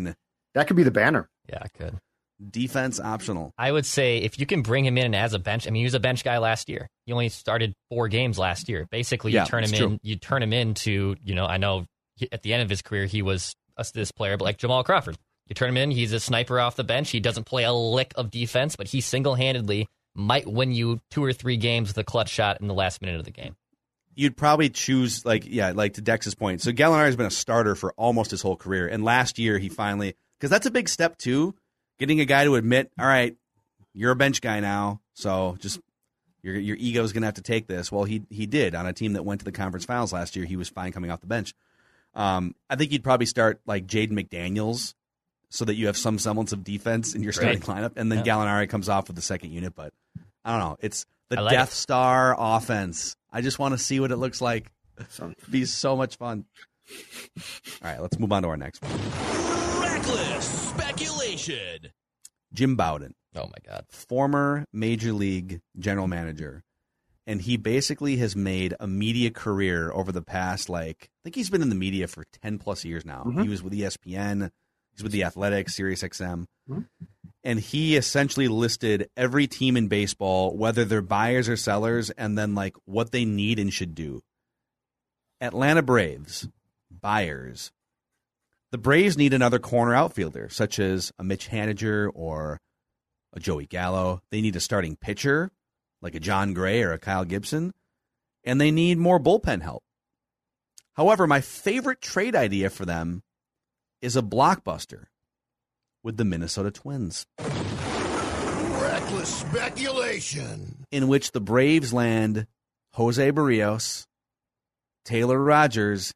Speaker 5: That could be the banner.
Speaker 7: Yeah, it could.
Speaker 3: Defense optional.
Speaker 7: I would say if you can bring him in as a bench, I mean, he was a bench guy last year. He only started four games last year. Basically, you
Speaker 3: Yeah,
Speaker 7: turn him
Speaker 3: it's
Speaker 7: in.
Speaker 3: true.
Speaker 7: You turn him into, you know, I know he, at the end of his career he was a, this player, but like Jamal Crawford, you turn him in. He's a sniper off the bench. He doesn't play a lick of defense, but he single-handedly might win you two or three games with a clutch shot in the last minute of the game.
Speaker 3: You'd probably choose, like, yeah, like to Dex's point. So Gallinari's been a starter for almost his whole career. And last year he finally, because that's a big step too, getting a guy to admit, all right, you're a bench guy now, so just your your ego's going to have to take this. Well, he he did on a team that went to the conference finals last year. He was fine coming off the bench. Um, I think you'd probably start like Jaden McDaniels so that you have some semblance of defense in your starting
Speaker 7: Right.
Speaker 3: lineup. And then
Speaker 7: Yeah.
Speaker 3: Gallinari comes off with the second unit. But I don't know. It's the
Speaker 7: I like
Speaker 3: Death
Speaker 7: it.
Speaker 3: Star offense. I just want to see what it looks like.
Speaker 5: So,
Speaker 3: It'd be so much fun. All right, let's move on to our next one.
Speaker 1: Reckless speculation.
Speaker 3: Jim Bowden,
Speaker 7: Oh my God.
Speaker 3: former Major League general manager. And he basically has made a media career over the past, like, I think he's been in the media for ten plus years now.
Speaker 5: Mhm.
Speaker 3: He was with E S P N, he's with The Athletic, Sirius X M.
Speaker 5: Mhm.
Speaker 3: And he essentially listed every team in baseball, whether they're buyers or sellers, and then, like, what they need and should do. Atlanta Braves, buyers. The Braves need another corner outfielder, such as a Mitch Haniger or a Joey Gallo. They need a starting pitcher, like a John Gray or a Kyle Gibson. And they need more bullpen help. However, my favorite trade idea for them is a blockbuster with the Minnesota Twins,
Speaker 4: Reckless speculation.
Speaker 3: in which the Braves land Jose Barrios, Taylor Rogers,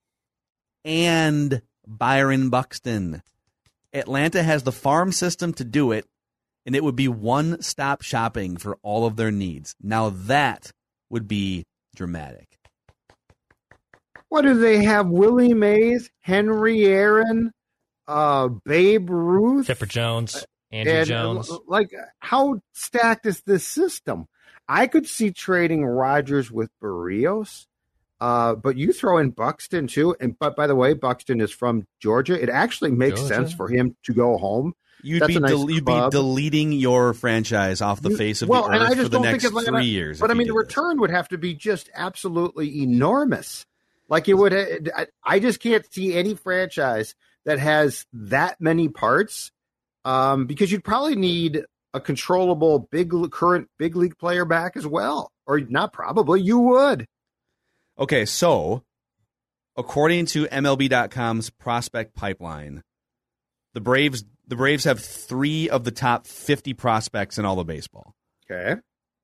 Speaker 3: and Byron Buxton. Atlanta has the farm system to do it, and it would be one-stop shopping for all of their needs. Now that would be dramatic.
Speaker 5: what do they have? Willie Mays, Henry Aaron, uh, Babe Ruth,
Speaker 7: Chipper Jones, Andrew
Speaker 5: and,
Speaker 7: Jones.
Speaker 5: uh, Like, how stacked is this system? I could see trading Rogers with Barrios, uh, but you throw in Buxton too. And but by the way, Buxton is from Georgia. It actually makes
Speaker 7: Georgia?
Speaker 5: sense for him to go home.
Speaker 3: You'd
Speaker 5: That's
Speaker 3: be
Speaker 5: a nice
Speaker 3: del- you'd be
Speaker 5: club.
Speaker 3: deleting your franchise off the
Speaker 5: You-
Speaker 3: face of
Speaker 5: well,
Speaker 3: the
Speaker 5: and I
Speaker 3: earth
Speaker 5: just
Speaker 3: for the
Speaker 5: don't
Speaker 3: next
Speaker 5: think Atlanta-
Speaker 3: three years.
Speaker 5: But
Speaker 3: if
Speaker 5: I mean,
Speaker 3: you
Speaker 5: the
Speaker 3: did this.
Speaker 5: return would have to be just absolutely enormous. Like it would. I, I just can't see any franchise that has that many parts, um, because you'd probably need a controllable big current big league player back as well, or not probably. You would.
Speaker 3: Okay, so according to M L B dot com's prospect pipeline, the Braves the Braves have three of the top fifty prospects in all of baseball.
Speaker 5: Okay.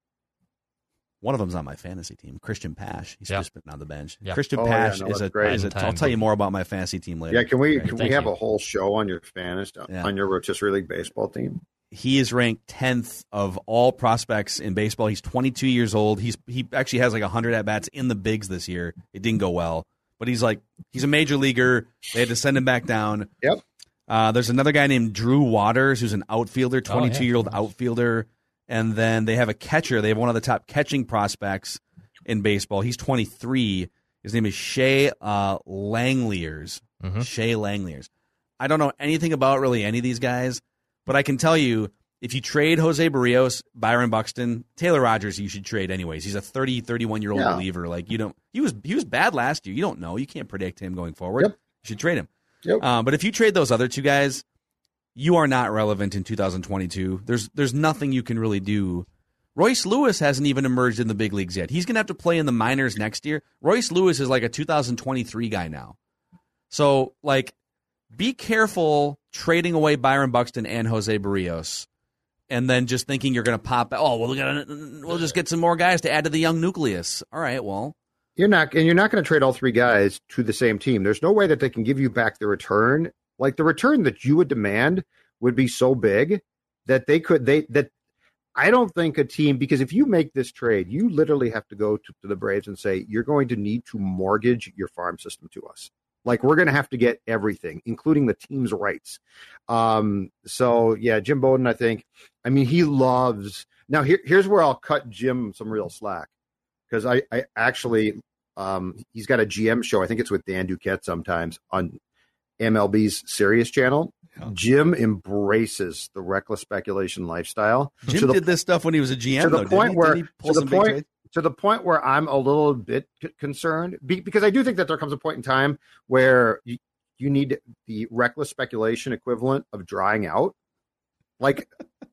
Speaker 3: One of them's on my fantasy team, Christian Pash. He's
Speaker 7: Yeah.
Speaker 3: just been on the bench.
Speaker 7: Yeah.
Speaker 3: Christian
Speaker 5: Oh, yeah,
Speaker 3: Pash
Speaker 5: no,
Speaker 3: is a,
Speaker 5: that's great.
Speaker 3: is a.
Speaker 7: Time,
Speaker 3: I'll tell you
Speaker 7: but-
Speaker 3: more about my fantasy team later.
Speaker 5: Yeah. Can we
Speaker 7: Great,
Speaker 5: can we
Speaker 7: thank
Speaker 5: have
Speaker 7: you.
Speaker 5: a whole show on your fantasy
Speaker 3: Yeah.
Speaker 5: on your rotisserie league baseball team?
Speaker 3: He is ranked tenth of all prospects in baseball. He's twenty-two years old. He's he actually has like one hundred at bats in the bigs this year. It didn't go well, but he's like he's a major leaguer. They had to send him back down.
Speaker 5: Yep.
Speaker 3: Uh, there's another guy named Drew Waters who's an outfielder, twenty-two year old outfielder, and then they have a catcher. They have one of the top catching prospects in baseball. He's twenty-three. His name is Shea uh, Langeliers.
Speaker 7: Mhm.
Speaker 3: Shea Langeliers. I don't know anything about really any of these guys. But I can tell you, if you trade Jose Barrios, Byron Buxton, Taylor Rogers, you should trade anyways. He's a thirty, thirty-one-year-old
Speaker 5: Yeah.
Speaker 3: reliever. Like, you don't, he was he was bad last year. You don't know. You can't predict him going forward.
Speaker 5: Yep.
Speaker 3: You should trade him.
Speaker 5: Yep.
Speaker 3: Um, but if you trade those other two guys, you are not relevant in two thousand twenty-two. There's there's nothing you can really do. Royce Lewis hasn't even emerged in the big leagues yet. He's going to have to play in the minors next year. Royce Lewis is like a two thousand twenty-three guy now. So, like, be careful trading away Byron Buxton and Jose Barrios, and then just thinking you're going to pop. Oh, well, we're gonna, we'll just get some more guys to add to the young nucleus. All right, well,
Speaker 5: You're not, and you're not going to trade all three guys to the same team. There's no way that they can give you back the return. Like the return that you would demand would be so big that they could, they, that I don't think a team, because if you make this trade, you literally have to go to, to the Braves and say, you're going to need to mortgage your farm system to us. Like we're going to have to get everything, including the team's rights. Um, so yeah, Jim Bowden, I think, I mean, he loves, now here, here's where I'll cut Jim some real slack. Because I, I actually, um, he's got a G M show. I think it's with Dan Duquette sometimes on M L B's Sirius channel. Jim embraces the reckless speculation lifestyle.
Speaker 3: Jim
Speaker 5: the,
Speaker 3: did this stuff when he was a G M,
Speaker 5: to the
Speaker 3: though,
Speaker 5: point
Speaker 3: didn't he?
Speaker 5: where
Speaker 3: Didn't he pull
Speaker 5: to the
Speaker 3: some big
Speaker 5: point
Speaker 3: trades?
Speaker 5: to the point where I'm a little bit c- concerned be, because I do think that there comes a point in time where you, you need the reckless speculation equivalent of drying out, like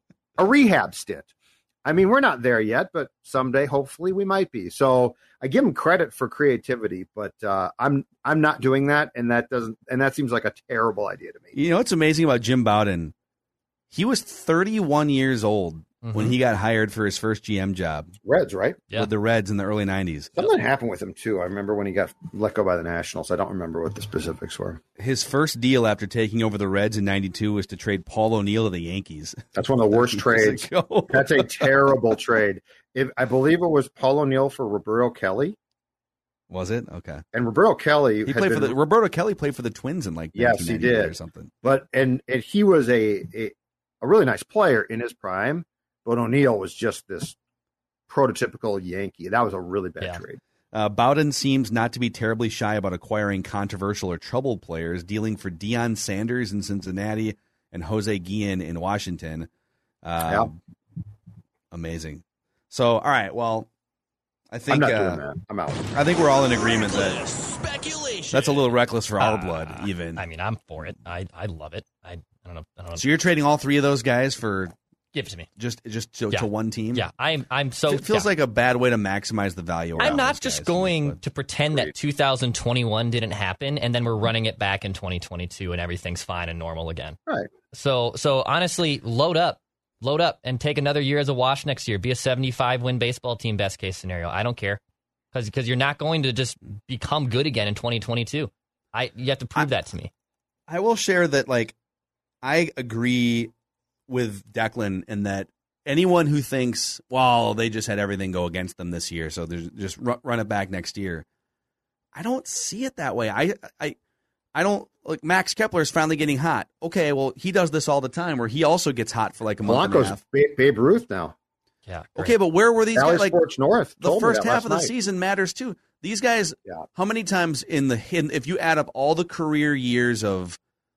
Speaker 5: a rehab stint. I mean, we're not there yet, but someday, hopefully, we might be. So I give him credit for creativity, but uh, I'm I'm not doing that, and that doesn't and that seems like a terrible idea to me.
Speaker 3: You know what's amazing about Jim Bowden? He was thirty-one years old mm-hmm. when he got hired for his first G M job.
Speaker 5: Reds, right?
Speaker 3: Yeah. With the Reds in the early nineties.
Speaker 5: Something happened with him, too. I remember when he got let go by the Nationals. I don't remember what the specifics were.
Speaker 3: His first deal after taking over the Reds in ninety-two was to trade Paul O'Neill to the Yankees.
Speaker 5: That's one of the worst trades. That's a terrible trade. If, I believe it was Paul O'Neill for Roberto Kelly.
Speaker 3: Was it? Okay.
Speaker 5: And Roberto Kelly.
Speaker 3: He played
Speaker 5: been,
Speaker 3: for the Roberto Kelly played for the Twins in like
Speaker 5: yes, he did
Speaker 3: or something.
Speaker 5: But and, and he was a, a a really nice player in his prime, but O'Neill was just this prototypical Yankee. That was a really bad yeah. trade.
Speaker 3: Uh, Bowden seems not to be terribly shy about acquiring controversial or troubled players, dealing for Deion Sanders in Cincinnati and Jose Guillen in Washington. Uh, yeah. Amazing. So, all right, well, I think
Speaker 5: I'm not
Speaker 3: uh,
Speaker 5: doing that. I'm out.
Speaker 3: I think we're all in agreement that that's a little reckless for our uh, blood, even.
Speaker 7: I mean, I'm for it. I I love it. I, I don't know. I don't know.
Speaker 3: So you're trading all three of those guys for
Speaker 7: give it to me.
Speaker 3: Just just to,
Speaker 7: yeah.
Speaker 3: to one team?
Speaker 7: Yeah, I'm I'm so
Speaker 3: it feels
Speaker 7: yeah.
Speaker 3: like a bad way to maximize the value.
Speaker 7: I'm not just
Speaker 3: guys,
Speaker 7: going
Speaker 3: but.
Speaker 7: to pretend that two thousand twenty-one didn't happen and then we're running it back in twenty twenty-two and everything's fine and normal again.
Speaker 5: Right.
Speaker 7: So so honestly, load up. Load up and take another year as a wash next year. Be a seventy-five win baseball team, best case scenario. I don't care. Because because you're not going to just become good again in twenty twenty-two. I you have to prove I, that to me.
Speaker 3: I will share that, like, I agree with Declan in that anyone who thinks, well, they just had everything go against them this year, so there's just run, run it back next year. I don't see it that way. I I I don't like Max Kepler is finally getting hot. Okay, well, he does this all the time, where he also gets hot for like a month and a half.
Speaker 5: Babe, Babe Ruth now.
Speaker 7: Yeah.
Speaker 3: Great. Okay, but where were these
Speaker 5: Valley
Speaker 3: guys? Like
Speaker 5: Sports North.
Speaker 3: The first half of the
Speaker 5: night.
Speaker 3: season matters too. These guys,
Speaker 5: yeah.
Speaker 3: how many times in the if you add up all the career years of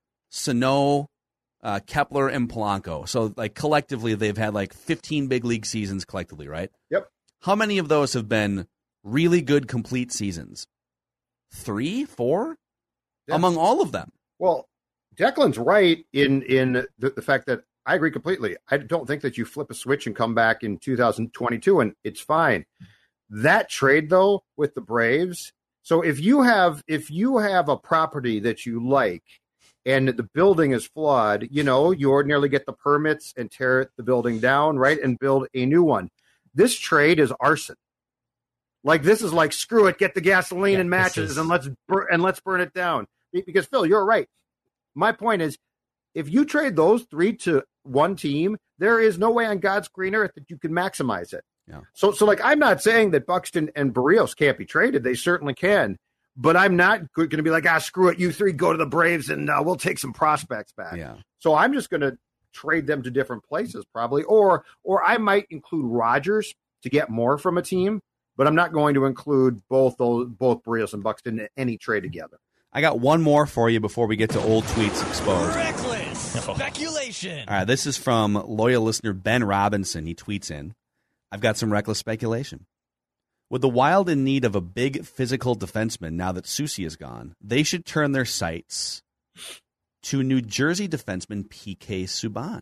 Speaker 3: Sano, uh, Kepler, and Polanco, so like collectively they've had like fifteen big league seasons collectively, right?
Speaker 5: Yep.
Speaker 3: How many of those have been really good complete seasons? Three, four, yeah. among all of them.
Speaker 5: Well, Declan's right in in the, the fact that I agree completely. I don't think that you flip a switch and come back in two thousand twenty-two and it's fine. That trade though with the Braves. So if you have if you have a property that you like and the building is flawed, you know, you ordinarily get the permits and tear the building down, right, and build a new one. This trade is arson. Like this is like screw it, get the gasoline
Speaker 7: yeah,
Speaker 5: and matches
Speaker 7: is...
Speaker 5: and let's bur- and let's burn it down. Because Phil, you're right. My point is, if you trade those three to one team, there is no way on God's green earth that you can maximize it.
Speaker 3: Yeah.
Speaker 5: So, so like, I'm not saying that Buxton and Barrios can't be traded. They certainly can. But I'm not going to be like, ah, screw it. You three go to the Braves and uh, we'll take some prospects back.
Speaker 3: Yeah.
Speaker 5: So I'm just going to trade them to different places probably. Or, or I might include Rogers to get more from a team, but I'm not going to include both those, both Barrios and Buxton in any trade together.
Speaker 3: I got one more for you before we get to old tweets exposed.
Speaker 1: Reckless speculation.
Speaker 3: All right, this is from loyal listener Ben Robinson. He tweets in, I've got some reckless speculation. With the Wild in need of a big physical defenseman now that Soucy is gone, they should turn their sights to New Jersey defenseman P K Subban.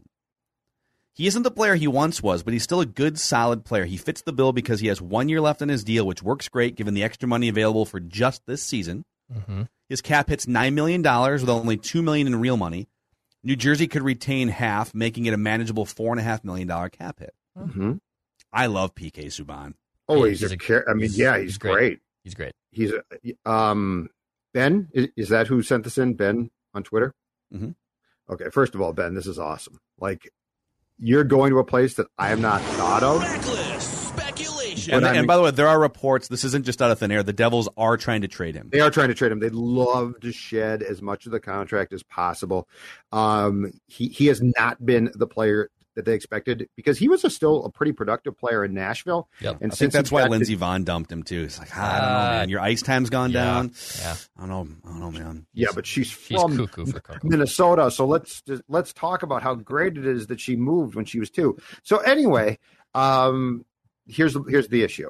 Speaker 3: He isn't the player he once was, but he's still a good, solid player. He fits the bill because he has one year left on his deal, which works great given the extra money available for just this season.
Speaker 7: Mm-hmm.
Speaker 3: His cap hits nine million dollars with only two million dollars in real money. New Jersey could retain half, making it a manageable four point five million dollars cap hit.
Speaker 5: Mm-hmm.
Speaker 3: I love P K Subban.
Speaker 5: Oh,
Speaker 7: yeah,
Speaker 5: he's,
Speaker 7: he's
Speaker 5: a,
Speaker 7: a,
Speaker 5: I mean,
Speaker 7: he's,
Speaker 5: yeah, he's,
Speaker 7: he's
Speaker 5: great.
Speaker 7: great. He's great.
Speaker 5: He's a, um, Ben, is, is that who sent this in? Ben on Twitter?
Speaker 3: Mm-hmm.
Speaker 5: Okay, first of all, Ben, this is awesome. Like, you're going to a place that I have not thought of.
Speaker 1: Reckless speculation.
Speaker 3: And,
Speaker 5: I mean,
Speaker 3: and by the way, there are reports, this isn't just out of thin air, the Devils are trying to trade him.
Speaker 5: They are trying to trade him. They'd love to shed as much of the contract as possible. Um, he, he has not been the player that they expected because he was a, still a pretty productive player in Nashville.
Speaker 7: Yep.
Speaker 5: And
Speaker 3: I think
Speaker 5: since
Speaker 3: that's
Speaker 5: he
Speaker 3: why
Speaker 5: got
Speaker 3: Lindsey
Speaker 5: to-
Speaker 3: Vonn dumped him too. It's like, ah, I don't know,
Speaker 7: Uh,
Speaker 3: man. Your ice time's gone
Speaker 7: yeah,
Speaker 3: down.
Speaker 7: yeah.
Speaker 3: I don't know. I don't know, man.
Speaker 5: Yeah, but she's
Speaker 7: She's
Speaker 5: from
Speaker 7: cuckoo for Cocoa.
Speaker 5: Minnesota, so let's let's talk about how great it is that she moved when she was two. So anyway, um, here's here's the issue.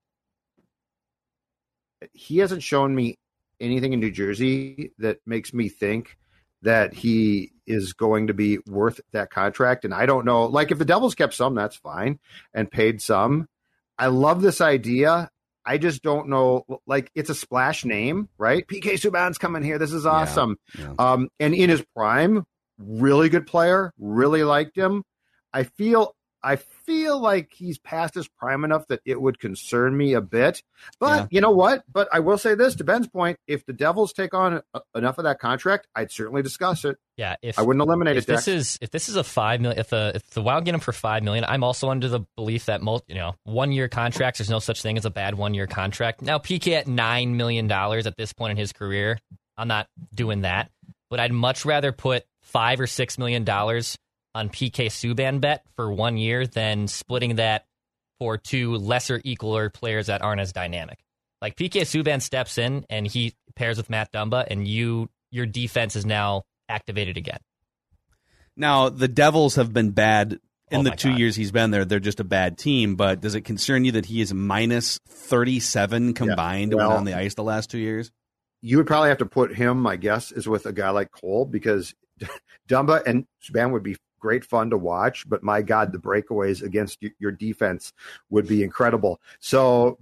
Speaker 5: He hasn't shown me anything in New Jersey that makes me think that he is going to be worth that contract. And I don't know, like if the Devils kept some, that's fine, and paid some. I love this idea. I just don't know, like it's a splash name, right? P K Subban's coming here. This is awesome.
Speaker 3: Yeah.
Speaker 5: Um, and in his prime, really good player, really liked him. I feel I feel like he's past his prime enough that it would concern me a bit. But
Speaker 3: Yeah.
Speaker 5: you know what? But I will say this, to Ben's point, if the Devils take on a, enough of that contract, I'd certainly discuss it.
Speaker 7: Yeah, if
Speaker 5: I wouldn't eliminate
Speaker 7: if
Speaker 5: it.
Speaker 7: this
Speaker 5: Dex.
Speaker 7: is if this is a five million, if the if the Wild get him for five million, I'm also under the belief that most you know one year contracts. There's no such thing as a bad one year contract. Now P K at nine million dollars at this point in his career, I'm not doing that. But I'd much rather put five or six million dollars on P K Subban bet for one year than splitting that for two lesser equaler players that aren't as dynamic. Like P K Subban steps in and he pairs with Matt Dumba, and you your defense is now activated again.
Speaker 3: Now, the Devils have been bad in
Speaker 7: Oh
Speaker 3: the
Speaker 7: my
Speaker 3: two
Speaker 7: God.
Speaker 3: years he's been there. They're just a bad team. But does it concern you that he is minus thirty-seven combined
Speaker 5: well-
Speaker 3: when on the ice the last two years?
Speaker 5: You would probably have to put him, my guess, is with a guy like Cole, because Dumba and Subban would be great fun to watch, but my God, the breakaways against y- your defense would be incredible. So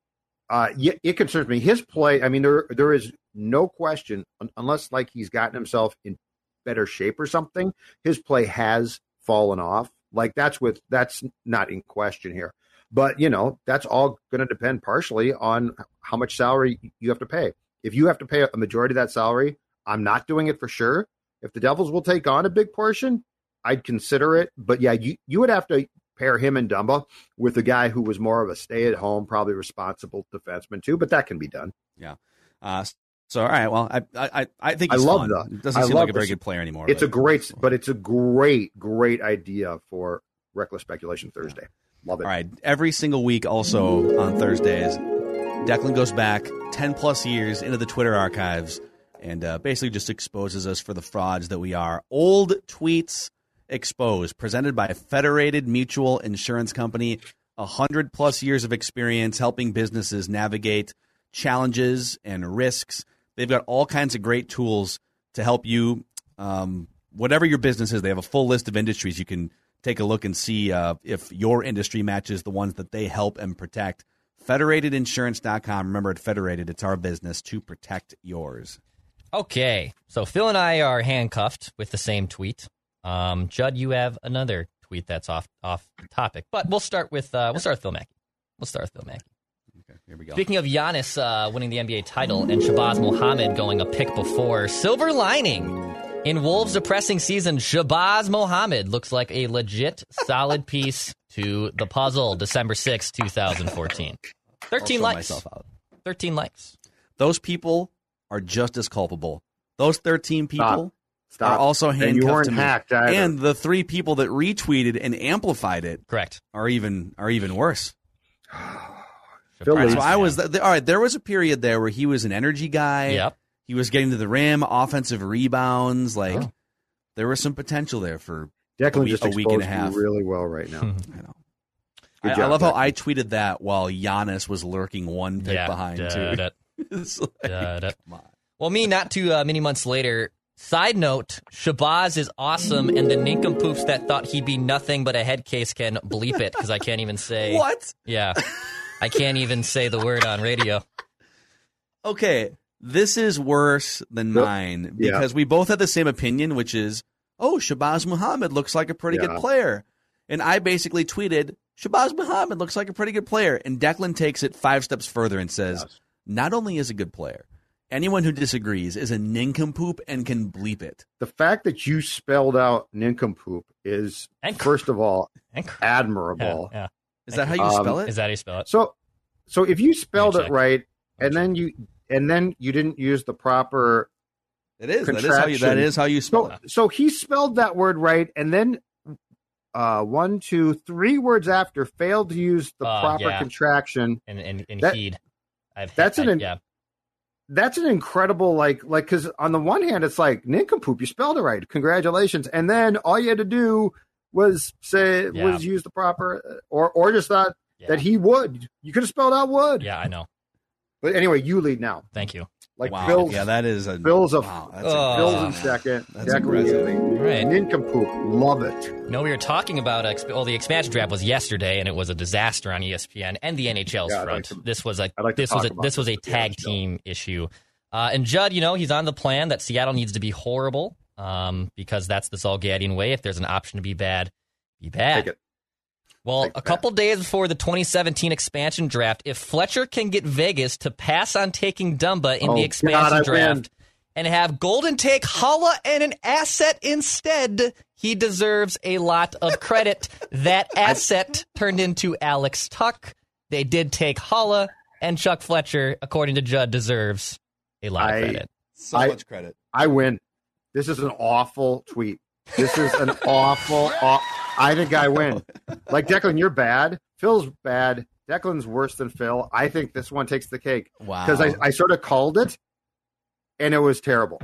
Speaker 5: uh, yeah, it concerns me. His play, I mean, there there is no question, un- unless like he's gotten himself in better shape or something, his play has fallen off. Like that's with that's not in question here. But, you know, that's all going to depend partially on how much salary you have to pay. If you have to pay a majority of that salary, I'm not doing it for sure. If the Devils will take on a big portion, I'd consider it. But yeah, you, you would have to pair him and Dumba with a guy who was more of a stay-at-home, probably responsible defenseman too. But that can be done.
Speaker 3: Yeah. Uh, so, all right. Well, I I, I think
Speaker 5: I
Speaker 3: he's
Speaker 5: love
Speaker 3: fun.
Speaker 5: the-
Speaker 3: It doesn't
Speaker 5: I
Speaker 3: seem
Speaker 5: love
Speaker 3: like a very
Speaker 5: this.
Speaker 3: good player anymore.
Speaker 5: It's a
Speaker 3: but-
Speaker 5: great, but it's a great, great idea for Reckless Speculation Thursday. Love it.
Speaker 3: All right. Every single week, also on Thursdays, Declan goes back ten plus years into the Twitter archives and uh, basically just exposes us for the frauds that we are. Old tweets exposed, presented by Federated Mutual Insurance Company. A hundred plus years of experience helping businesses navigate challenges and risks. They've got all kinds of great tools to help you, um, whatever your business is. They have a full list of industries you can take a look and see uh, if your industry matches the ones that they help and protect. Federated Insurance dot com. Remember, at Federated, it's our business to protect yours.
Speaker 7: Okay, so Phil and I are handcuffed with the same tweet. Um, Judd, you have another tweet that's off off topic, but we'll start with uh, we'll start with Phil Mackey. We'll start with Phil Mackey.
Speaker 3: Okay, here we go.
Speaker 7: Speaking of Giannis uh, winning the N B A title and Shabazz Muhammad going a pick before, silver lining in Wolves' depressing season, Shabazz Muhammad looks like a legit solid piece to the puzzle. December sixth, twenty fourteen. Thirteen
Speaker 3: I'll show
Speaker 7: likes.
Speaker 3: myself out.
Speaker 7: Thirteen likes.
Speaker 3: Those people are just as culpable. Those thirteen people
Speaker 5: Stop.
Speaker 3: are also
Speaker 5: And
Speaker 3: handcuffed
Speaker 5: you weren't
Speaker 3: to me.
Speaker 5: hacked either.
Speaker 3: And the three people that retweeted and amplified it
Speaker 7: Correct.
Speaker 3: are even are even worse.
Speaker 5: Phil
Speaker 7: Surprise,
Speaker 5: Lee's-
Speaker 3: So I was
Speaker 7: man.
Speaker 3: th- all right. There was a period there where he was an energy guy.
Speaker 7: Yep.
Speaker 3: He was getting to the rim, offensive rebounds. Like
Speaker 5: Oh.
Speaker 3: there was some potential there for
Speaker 5: Declan
Speaker 3: a week-
Speaker 5: just
Speaker 3: a week and a
Speaker 5: exposed
Speaker 3: half.
Speaker 5: you really well right now.
Speaker 3: I know.
Speaker 5: Good
Speaker 3: I, I
Speaker 5: job,
Speaker 3: love how
Speaker 5: Declan.
Speaker 3: I tweeted that while Giannis was lurking one pick
Speaker 7: Yeah.
Speaker 3: behind
Speaker 7: da,
Speaker 3: too.
Speaker 7: da,
Speaker 3: It's like,
Speaker 7: da, da.
Speaker 3: come on.
Speaker 7: Well, me, not too uh, many months later. Side note, Shabazz is awesome, and the nincompoops that thought he'd be nothing but a head case can bleep it, because I can't even say...
Speaker 3: What?
Speaker 7: Yeah. I can't even say the word on radio.
Speaker 3: Okay, this is worse than
Speaker 5: Nope.
Speaker 3: mine
Speaker 5: Yeah.
Speaker 3: because we both had the same opinion, which is, oh, Shabazz Muhammad looks like a pretty
Speaker 5: Yeah.
Speaker 3: good player. And I basically tweeted, Shabazz Muhammad looks like a pretty good player. And Declan takes it five steps further and says,
Speaker 5: Yes.
Speaker 3: not only is a good player, anyone who disagrees is a nincompoop and can bleep it.
Speaker 5: The fact that you spelled out nincompoop is,
Speaker 7: And-
Speaker 5: first of all,
Speaker 7: And-
Speaker 5: admirable.
Speaker 7: Yeah,
Speaker 3: Is that how you
Speaker 5: Um,
Speaker 3: spell
Speaker 7: yeah.
Speaker 3: it?
Speaker 7: Is that how you spell it?
Speaker 5: So, so if you spelled
Speaker 7: Let me
Speaker 5: it
Speaker 7: check.
Speaker 5: right,
Speaker 7: Let
Speaker 5: and
Speaker 7: me
Speaker 5: then you and then you didn't use the proper
Speaker 3: It is. That is how you, that
Speaker 5: contraction.
Speaker 3: is how you spell
Speaker 5: so
Speaker 3: it.
Speaker 5: so he spelled that word right, and then uh, one, two, three words after failed to use the
Speaker 7: Uh,
Speaker 5: proper
Speaker 7: yeah.
Speaker 5: contraction.
Speaker 7: And and, and
Speaker 5: That-
Speaker 7: heed. I've,
Speaker 5: that's
Speaker 7: I,
Speaker 5: an-
Speaker 7: yeah.
Speaker 5: That's an incredible, like, like, because on the one hand, it's like nincompoop, you spelled it right, congratulations, and then all you had to do was say
Speaker 7: Yeah.
Speaker 5: was use the proper, or or just thought
Speaker 7: Yeah.
Speaker 5: that he would. You could have spelled out would.
Speaker 7: Yeah, I know.
Speaker 5: But anyway, you lead now.
Speaker 7: Thank you.
Speaker 5: Like
Speaker 3: wow.
Speaker 5: Phil's,
Speaker 3: yeah, that is a
Speaker 5: Phil's a
Speaker 3: wow. That's
Speaker 7: Oh.
Speaker 5: Phil's in
Speaker 3: aggressive.
Speaker 5: second.
Speaker 3: That's
Speaker 5: Declan
Speaker 3: aggressive.
Speaker 5: leading.
Speaker 7: Right.
Speaker 5: Nincompoop, love it.
Speaker 7: No, we were talking about uh, well, the expansion draft was yesterday, and it was a disaster on E S P N and the N H L's
Speaker 5: Yeah, I'd
Speaker 7: front.
Speaker 5: like to-
Speaker 7: this was a
Speaker 5: I'd like to
Speaker 7: this was
Speaker 5: talk
Speaker 7: a
Speaker 5: about
Speaker 7: this was a
Speaker 5: this with the
Speaker 7: tag
Speaker 5: N H L.
Speaker 7: team issue. Uh, and Judd, you know, he's on the plan that Seattle needs to be horrible um, because that's the Zulgadian way. If there's an option to be bad, be bad.
Speaker 5: Take it.
Speaker 7: Well,
Speaker 5: Take
Speaker 7: a
Speaker 5: that.
Speaker 7: couple days before the twenty seventeen expansion draft, if Fletcher can get Vegas to pass on taking Dumba in
Speaker 5: Oh,
Speaker 7: the expansion
Speaker 5: God, I
Speaker 7: draft
Speaker 5: win.
Speaker 7: and have Golden take Holla and an asset instead, he deserves a lot of credit. That asset turned into Alex Tuck. They did take Holla, and Chuck Fletcher, according to Judd, deserves a lot
Speaker 5: I-
Speaker 7: of credit.
Speaker 3: So
Speaker 5: I-
Speaker 3: much credit.
Speaker 5: I win. This is an awful tweet. This is an awful. Aw- I think I win. Like Declan, you're bad. Phil's bad. Declan's worse than Phil. I think this one takes the cake
Speaker 3: Wow.
Speaker 5: because I, I sort of called it, and it was terrible.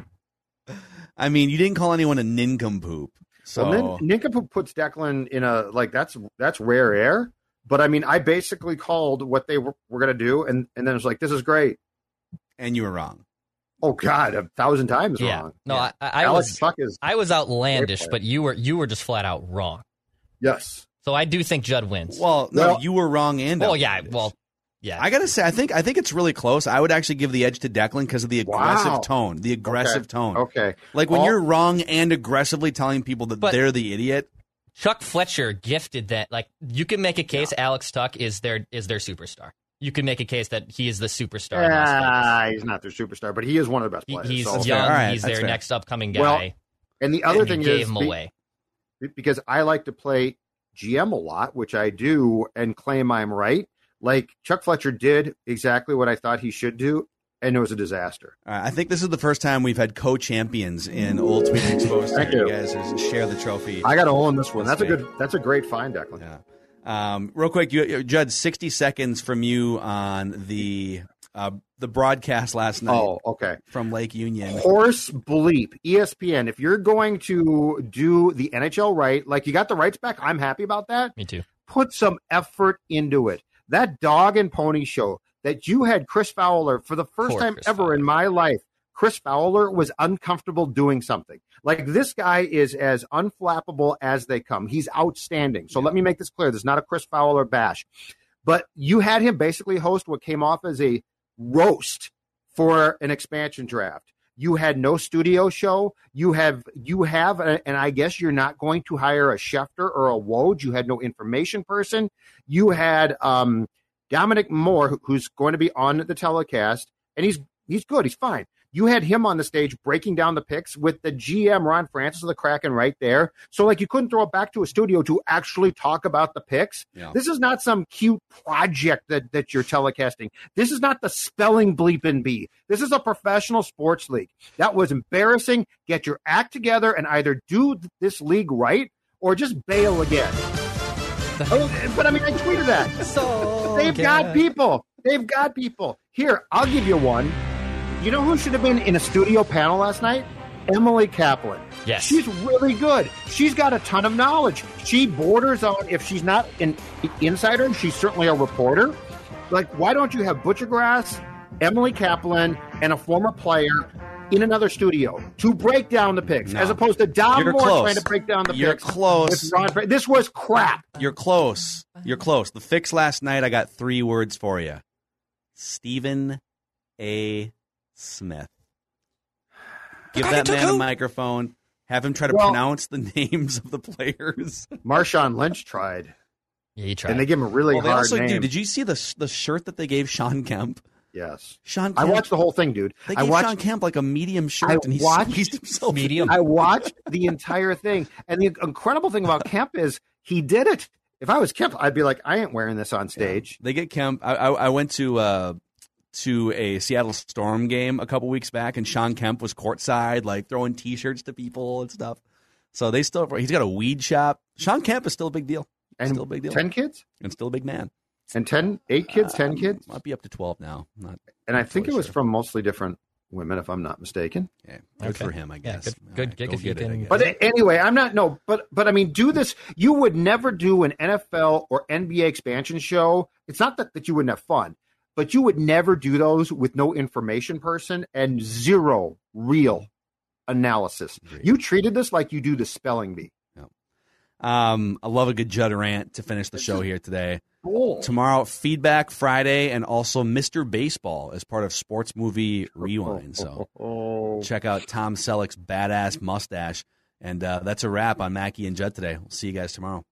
Speaker 3: I mean, you didn't call anyone a nincompoop. So
Speaker 5: Well, Nin- Nincompoop puts Declan in a like that's that's rare air. But I mean, I basically called what they were, were going to do, and and then it's like this is great.
Speaker 3: and you were wrong.
Speaker 5: Oh God, a thousand times
Speaker 7: Yeah.
Speaker 5: wrong.
Speaker 7: No,
Speaker 3: Yeah.
Speaker 7: I, I
Speaker 5: Alex
Speaker 7: was
Speaker 5: Tuck is
Speaker 7: I was outlandish,
Speaker 5: player.
Speaker 7: but you were you were just flat out wrong.
Speaker 5: yes.
Speaker 7: So I do think Judd wins.
Speaker 3: Well, no,
Speaker 5: Well-
Speaker 3: you were wrong and
Speaker 7: oh yeah,
Speaker 3: outlandish.
Speaker 7: well, yeah.
Speaker 3: I gotta say, I think I think it's really close. I would actually give the edge to Declan because of the aggressive
Speaker 5: Wow.
Speaker 3: tone. The aggressive
Speaker 5: Okay.
Speaker 3: tone.
Speaker 5: Okay.
Speaker 3: Like when
Speaker 5: All-
Speaker 3: you're wrong and aggressively telling people that
Speaker 7: But-
Speaker 3: they're the idiot.
Speaker 7: Chuck Fletcher gifted that. Like you can make a case Alex Tuck is their is their superstar. You can make a case that he is the superstar. in Las Vegas.
Speaker 5: Ah, he's not their superstar, but he is one of the best
Speaker 7: He-
Speaker 5: players.
Speaker 7: he's
Speaker 5: so-
Speaker 7: young.
Speaker 3: All right,
Speaker 7: he's
Speaker 3: that's
Speaker 7: their
Speaker 3: fair.
Speaker 7: next upcoming guy.
Speaker 5: Well, and the other
Speaker 7: and
Speaker 5: thing
Speaker 7: he gave
Speaker 5: is
Speaker 7: him
Speaker 5: be-
Speaker 7: away.
Speaker 5: because I like to play G M a lot, which I do, and claim I'm right. Like Chuck Fletcher did exactly what I thought he should do, and it was a disaster.
Speaker 3: All right, I think this is the first time we've had co-champions in Old Tweet Exposed.
Speaker 5: Thank
Speaker 3: here.
Speaker 5: you.
Speaker 3: You guys just share the trophy.
Speaker 5: I got to own this one.
Speaker 3: That's
Speaker 5: That's a
Speaker 3: big.
Speaker 5: good. That's a great find, Declan.
Speaker 3: Yeah. Um, real quick, you, Judd, sixty seconds from you on the uh, the broadcast last night
Speaker 5: Oh, okay.
Speaker 3: from Lake Union.
Speaker 5: Horse bleep. E S P N. If you're going to do the N H L right, like you got the rights back, I'm happy about that.
Speaker 7: Me too.
Speaker 5: Put some effort into it. That dog and pony show that you had Chris Fowler for the first
Speaker 7: Poor
Speaker 5: time
Speaker 7: Chris
Speaker 5: ever
Speaker 7: Fowler.
Speaker 5: in my life. Chris Fowler was uncomfortable doing something. Like this guy is as unflappable as they come. He's outstanding. So let me make this clear. This is not a Chris Fowler bash. But you had him basically host what came off as a roast for an expansion draft. You had no studio show. You have, you have, and I guess you're not going to hire a Schefter or a Woj. You had no information person. You had um, Dominic Moore, who- who's going to be on the telecast, and he's he's good. He's fine. You had him on the stage breaking down the picks with the G M, Ron Francis of the Kraken, right there. So, like, you couldn't throw it back to a studio to actually talk about the picks.
Speaker 3: Yeah.
Speaker 5: This is not some cute project that, that you're telecasting. This is not the spelling bleep and bee. This is a professional sports league. That was embarrassing. Get your act together and either do th- this league right or just bail again. Oh, but I mean, I tweeted that.
Speaker 7: So
Speaker 5: They've got people. They've got people. Here, I'll give you one. You know who should have been in a studio panel last night? Emily Kaplan.
Speaker 7: Yes.
Speaker 5: She's really good. She's got a ton of knowledge. She borders on, if she's not an insider, she's certainly a reporter. Like, why don't you have Butchergrass, Emily Kaplan, and a former player in another studio to break down the picks,
Speaker 3: No.
Speaker 5: as opposed to Dom
Speaker 3: You're
Speaker 5: Moore
Speaker 3: close.
Speaker 5: trying to break down the
Speaker 3: You're
Speaker 5: picks.
Speaker 3: close.
Speaker 5: with Ron Fra- This was crap.
Speaker 3: You're close. You're close. The fix last night, I got three words for you. Stephen A. Smith. Give that man a microphone. Have him try to
Speaker 5: Well-
Speaker 3: pronounce the names of the players.
Speaker 5: Marshawn Lynch tried,
Speaker 7: Yeah, he tried.
Speaker 5: and they give him a really
Speaker 3: Well, they
Speaker 5: hard
Speaker 3: also,
Speaker 5: name.
Speaker 3: dude, did you see the the shirt that they gave Sean Kemp?
Speaker 5: Yes.
Speaker 3: Sean
Speaker 5: I
Speaker 3: Kemp.
Speaker 5: watched the whole thing, dude.
Speaker 3: They
Speaker 5: I
Speaker 3: gave
Speaker 5: watched
Speaker 3: Sean Kemp like a medium shirt,
Speaker 5: I
Speaker 3: and he
Speaker 5: watched-
Speaker 3: squeezed himself.
Speaker 7: Medium.
Speaker 5: I watched the entire thing. And the incredible thing about Kemp is he did it. If I was Kemp, I'd be like, I ain't wearing this on stage.
Speaker 3: They get Kemp. I, I, I went to uh, to a Seattle Storm game a couple weeks back, and Sean Kemp was courtside, like throwing T-shirts to people and stuff. So they still he's got a weed shop. Sean Kemp is still a big deal.
Speaker 5: And
Speaker 3: still a big deal.
Speaker 5: ten kids?
Speaker 3: And still a big man.
Speaker 5: And ten, eight kids, ten
Speaker 3: Um,
Speaker 5: kids?
Speaker 3: Might be up to twelve now. Not,
Speaker 5: And I think it
Speaker 3: totally
Speaker 5: was
Speaker 3: sure.
Speaker 5: from mostly different women, if I'm not mistaken.
Speaker 3: Yeah, good
Speaker 7: Okay.
Speaker 3: for him, I
Speaker 7: Yeah,
Speaker 3: guess.
Speaker 7: good-
Speaker 3: All
Speaker 7: good
Speaker 3: right,
Speaker 7: gig
Speaker 3: go
Speaker 7: if you
Speaker 3: get it, I
Speaker 7: can-
Speaker 3: guess.
Speaker 5: But a- anyway, I'm not no, but but I mean, do this. You would never do an N F L or N B A expansion show. It's not that, that you wouldn't have fun, but you would never do those with no information person and zero real analysis.
Speaker 3: Agreed.
Speaker 5: You treated this like you do the spelling bee.
Speaker 3: Um, I love a good Judd rant to finish the show here today.
Speaker 5: Cool.
Speaker 3: Tomorrow, Feedback Friday, and also Mister Baseball as part of Sports Movie Rewind. So
Speaker 5: Oh.
Speaker 3: check out Tom Selleck's badass mustache. And uh, that's a wrap on Mackie and Judd today. We'll see you guys tomorrow.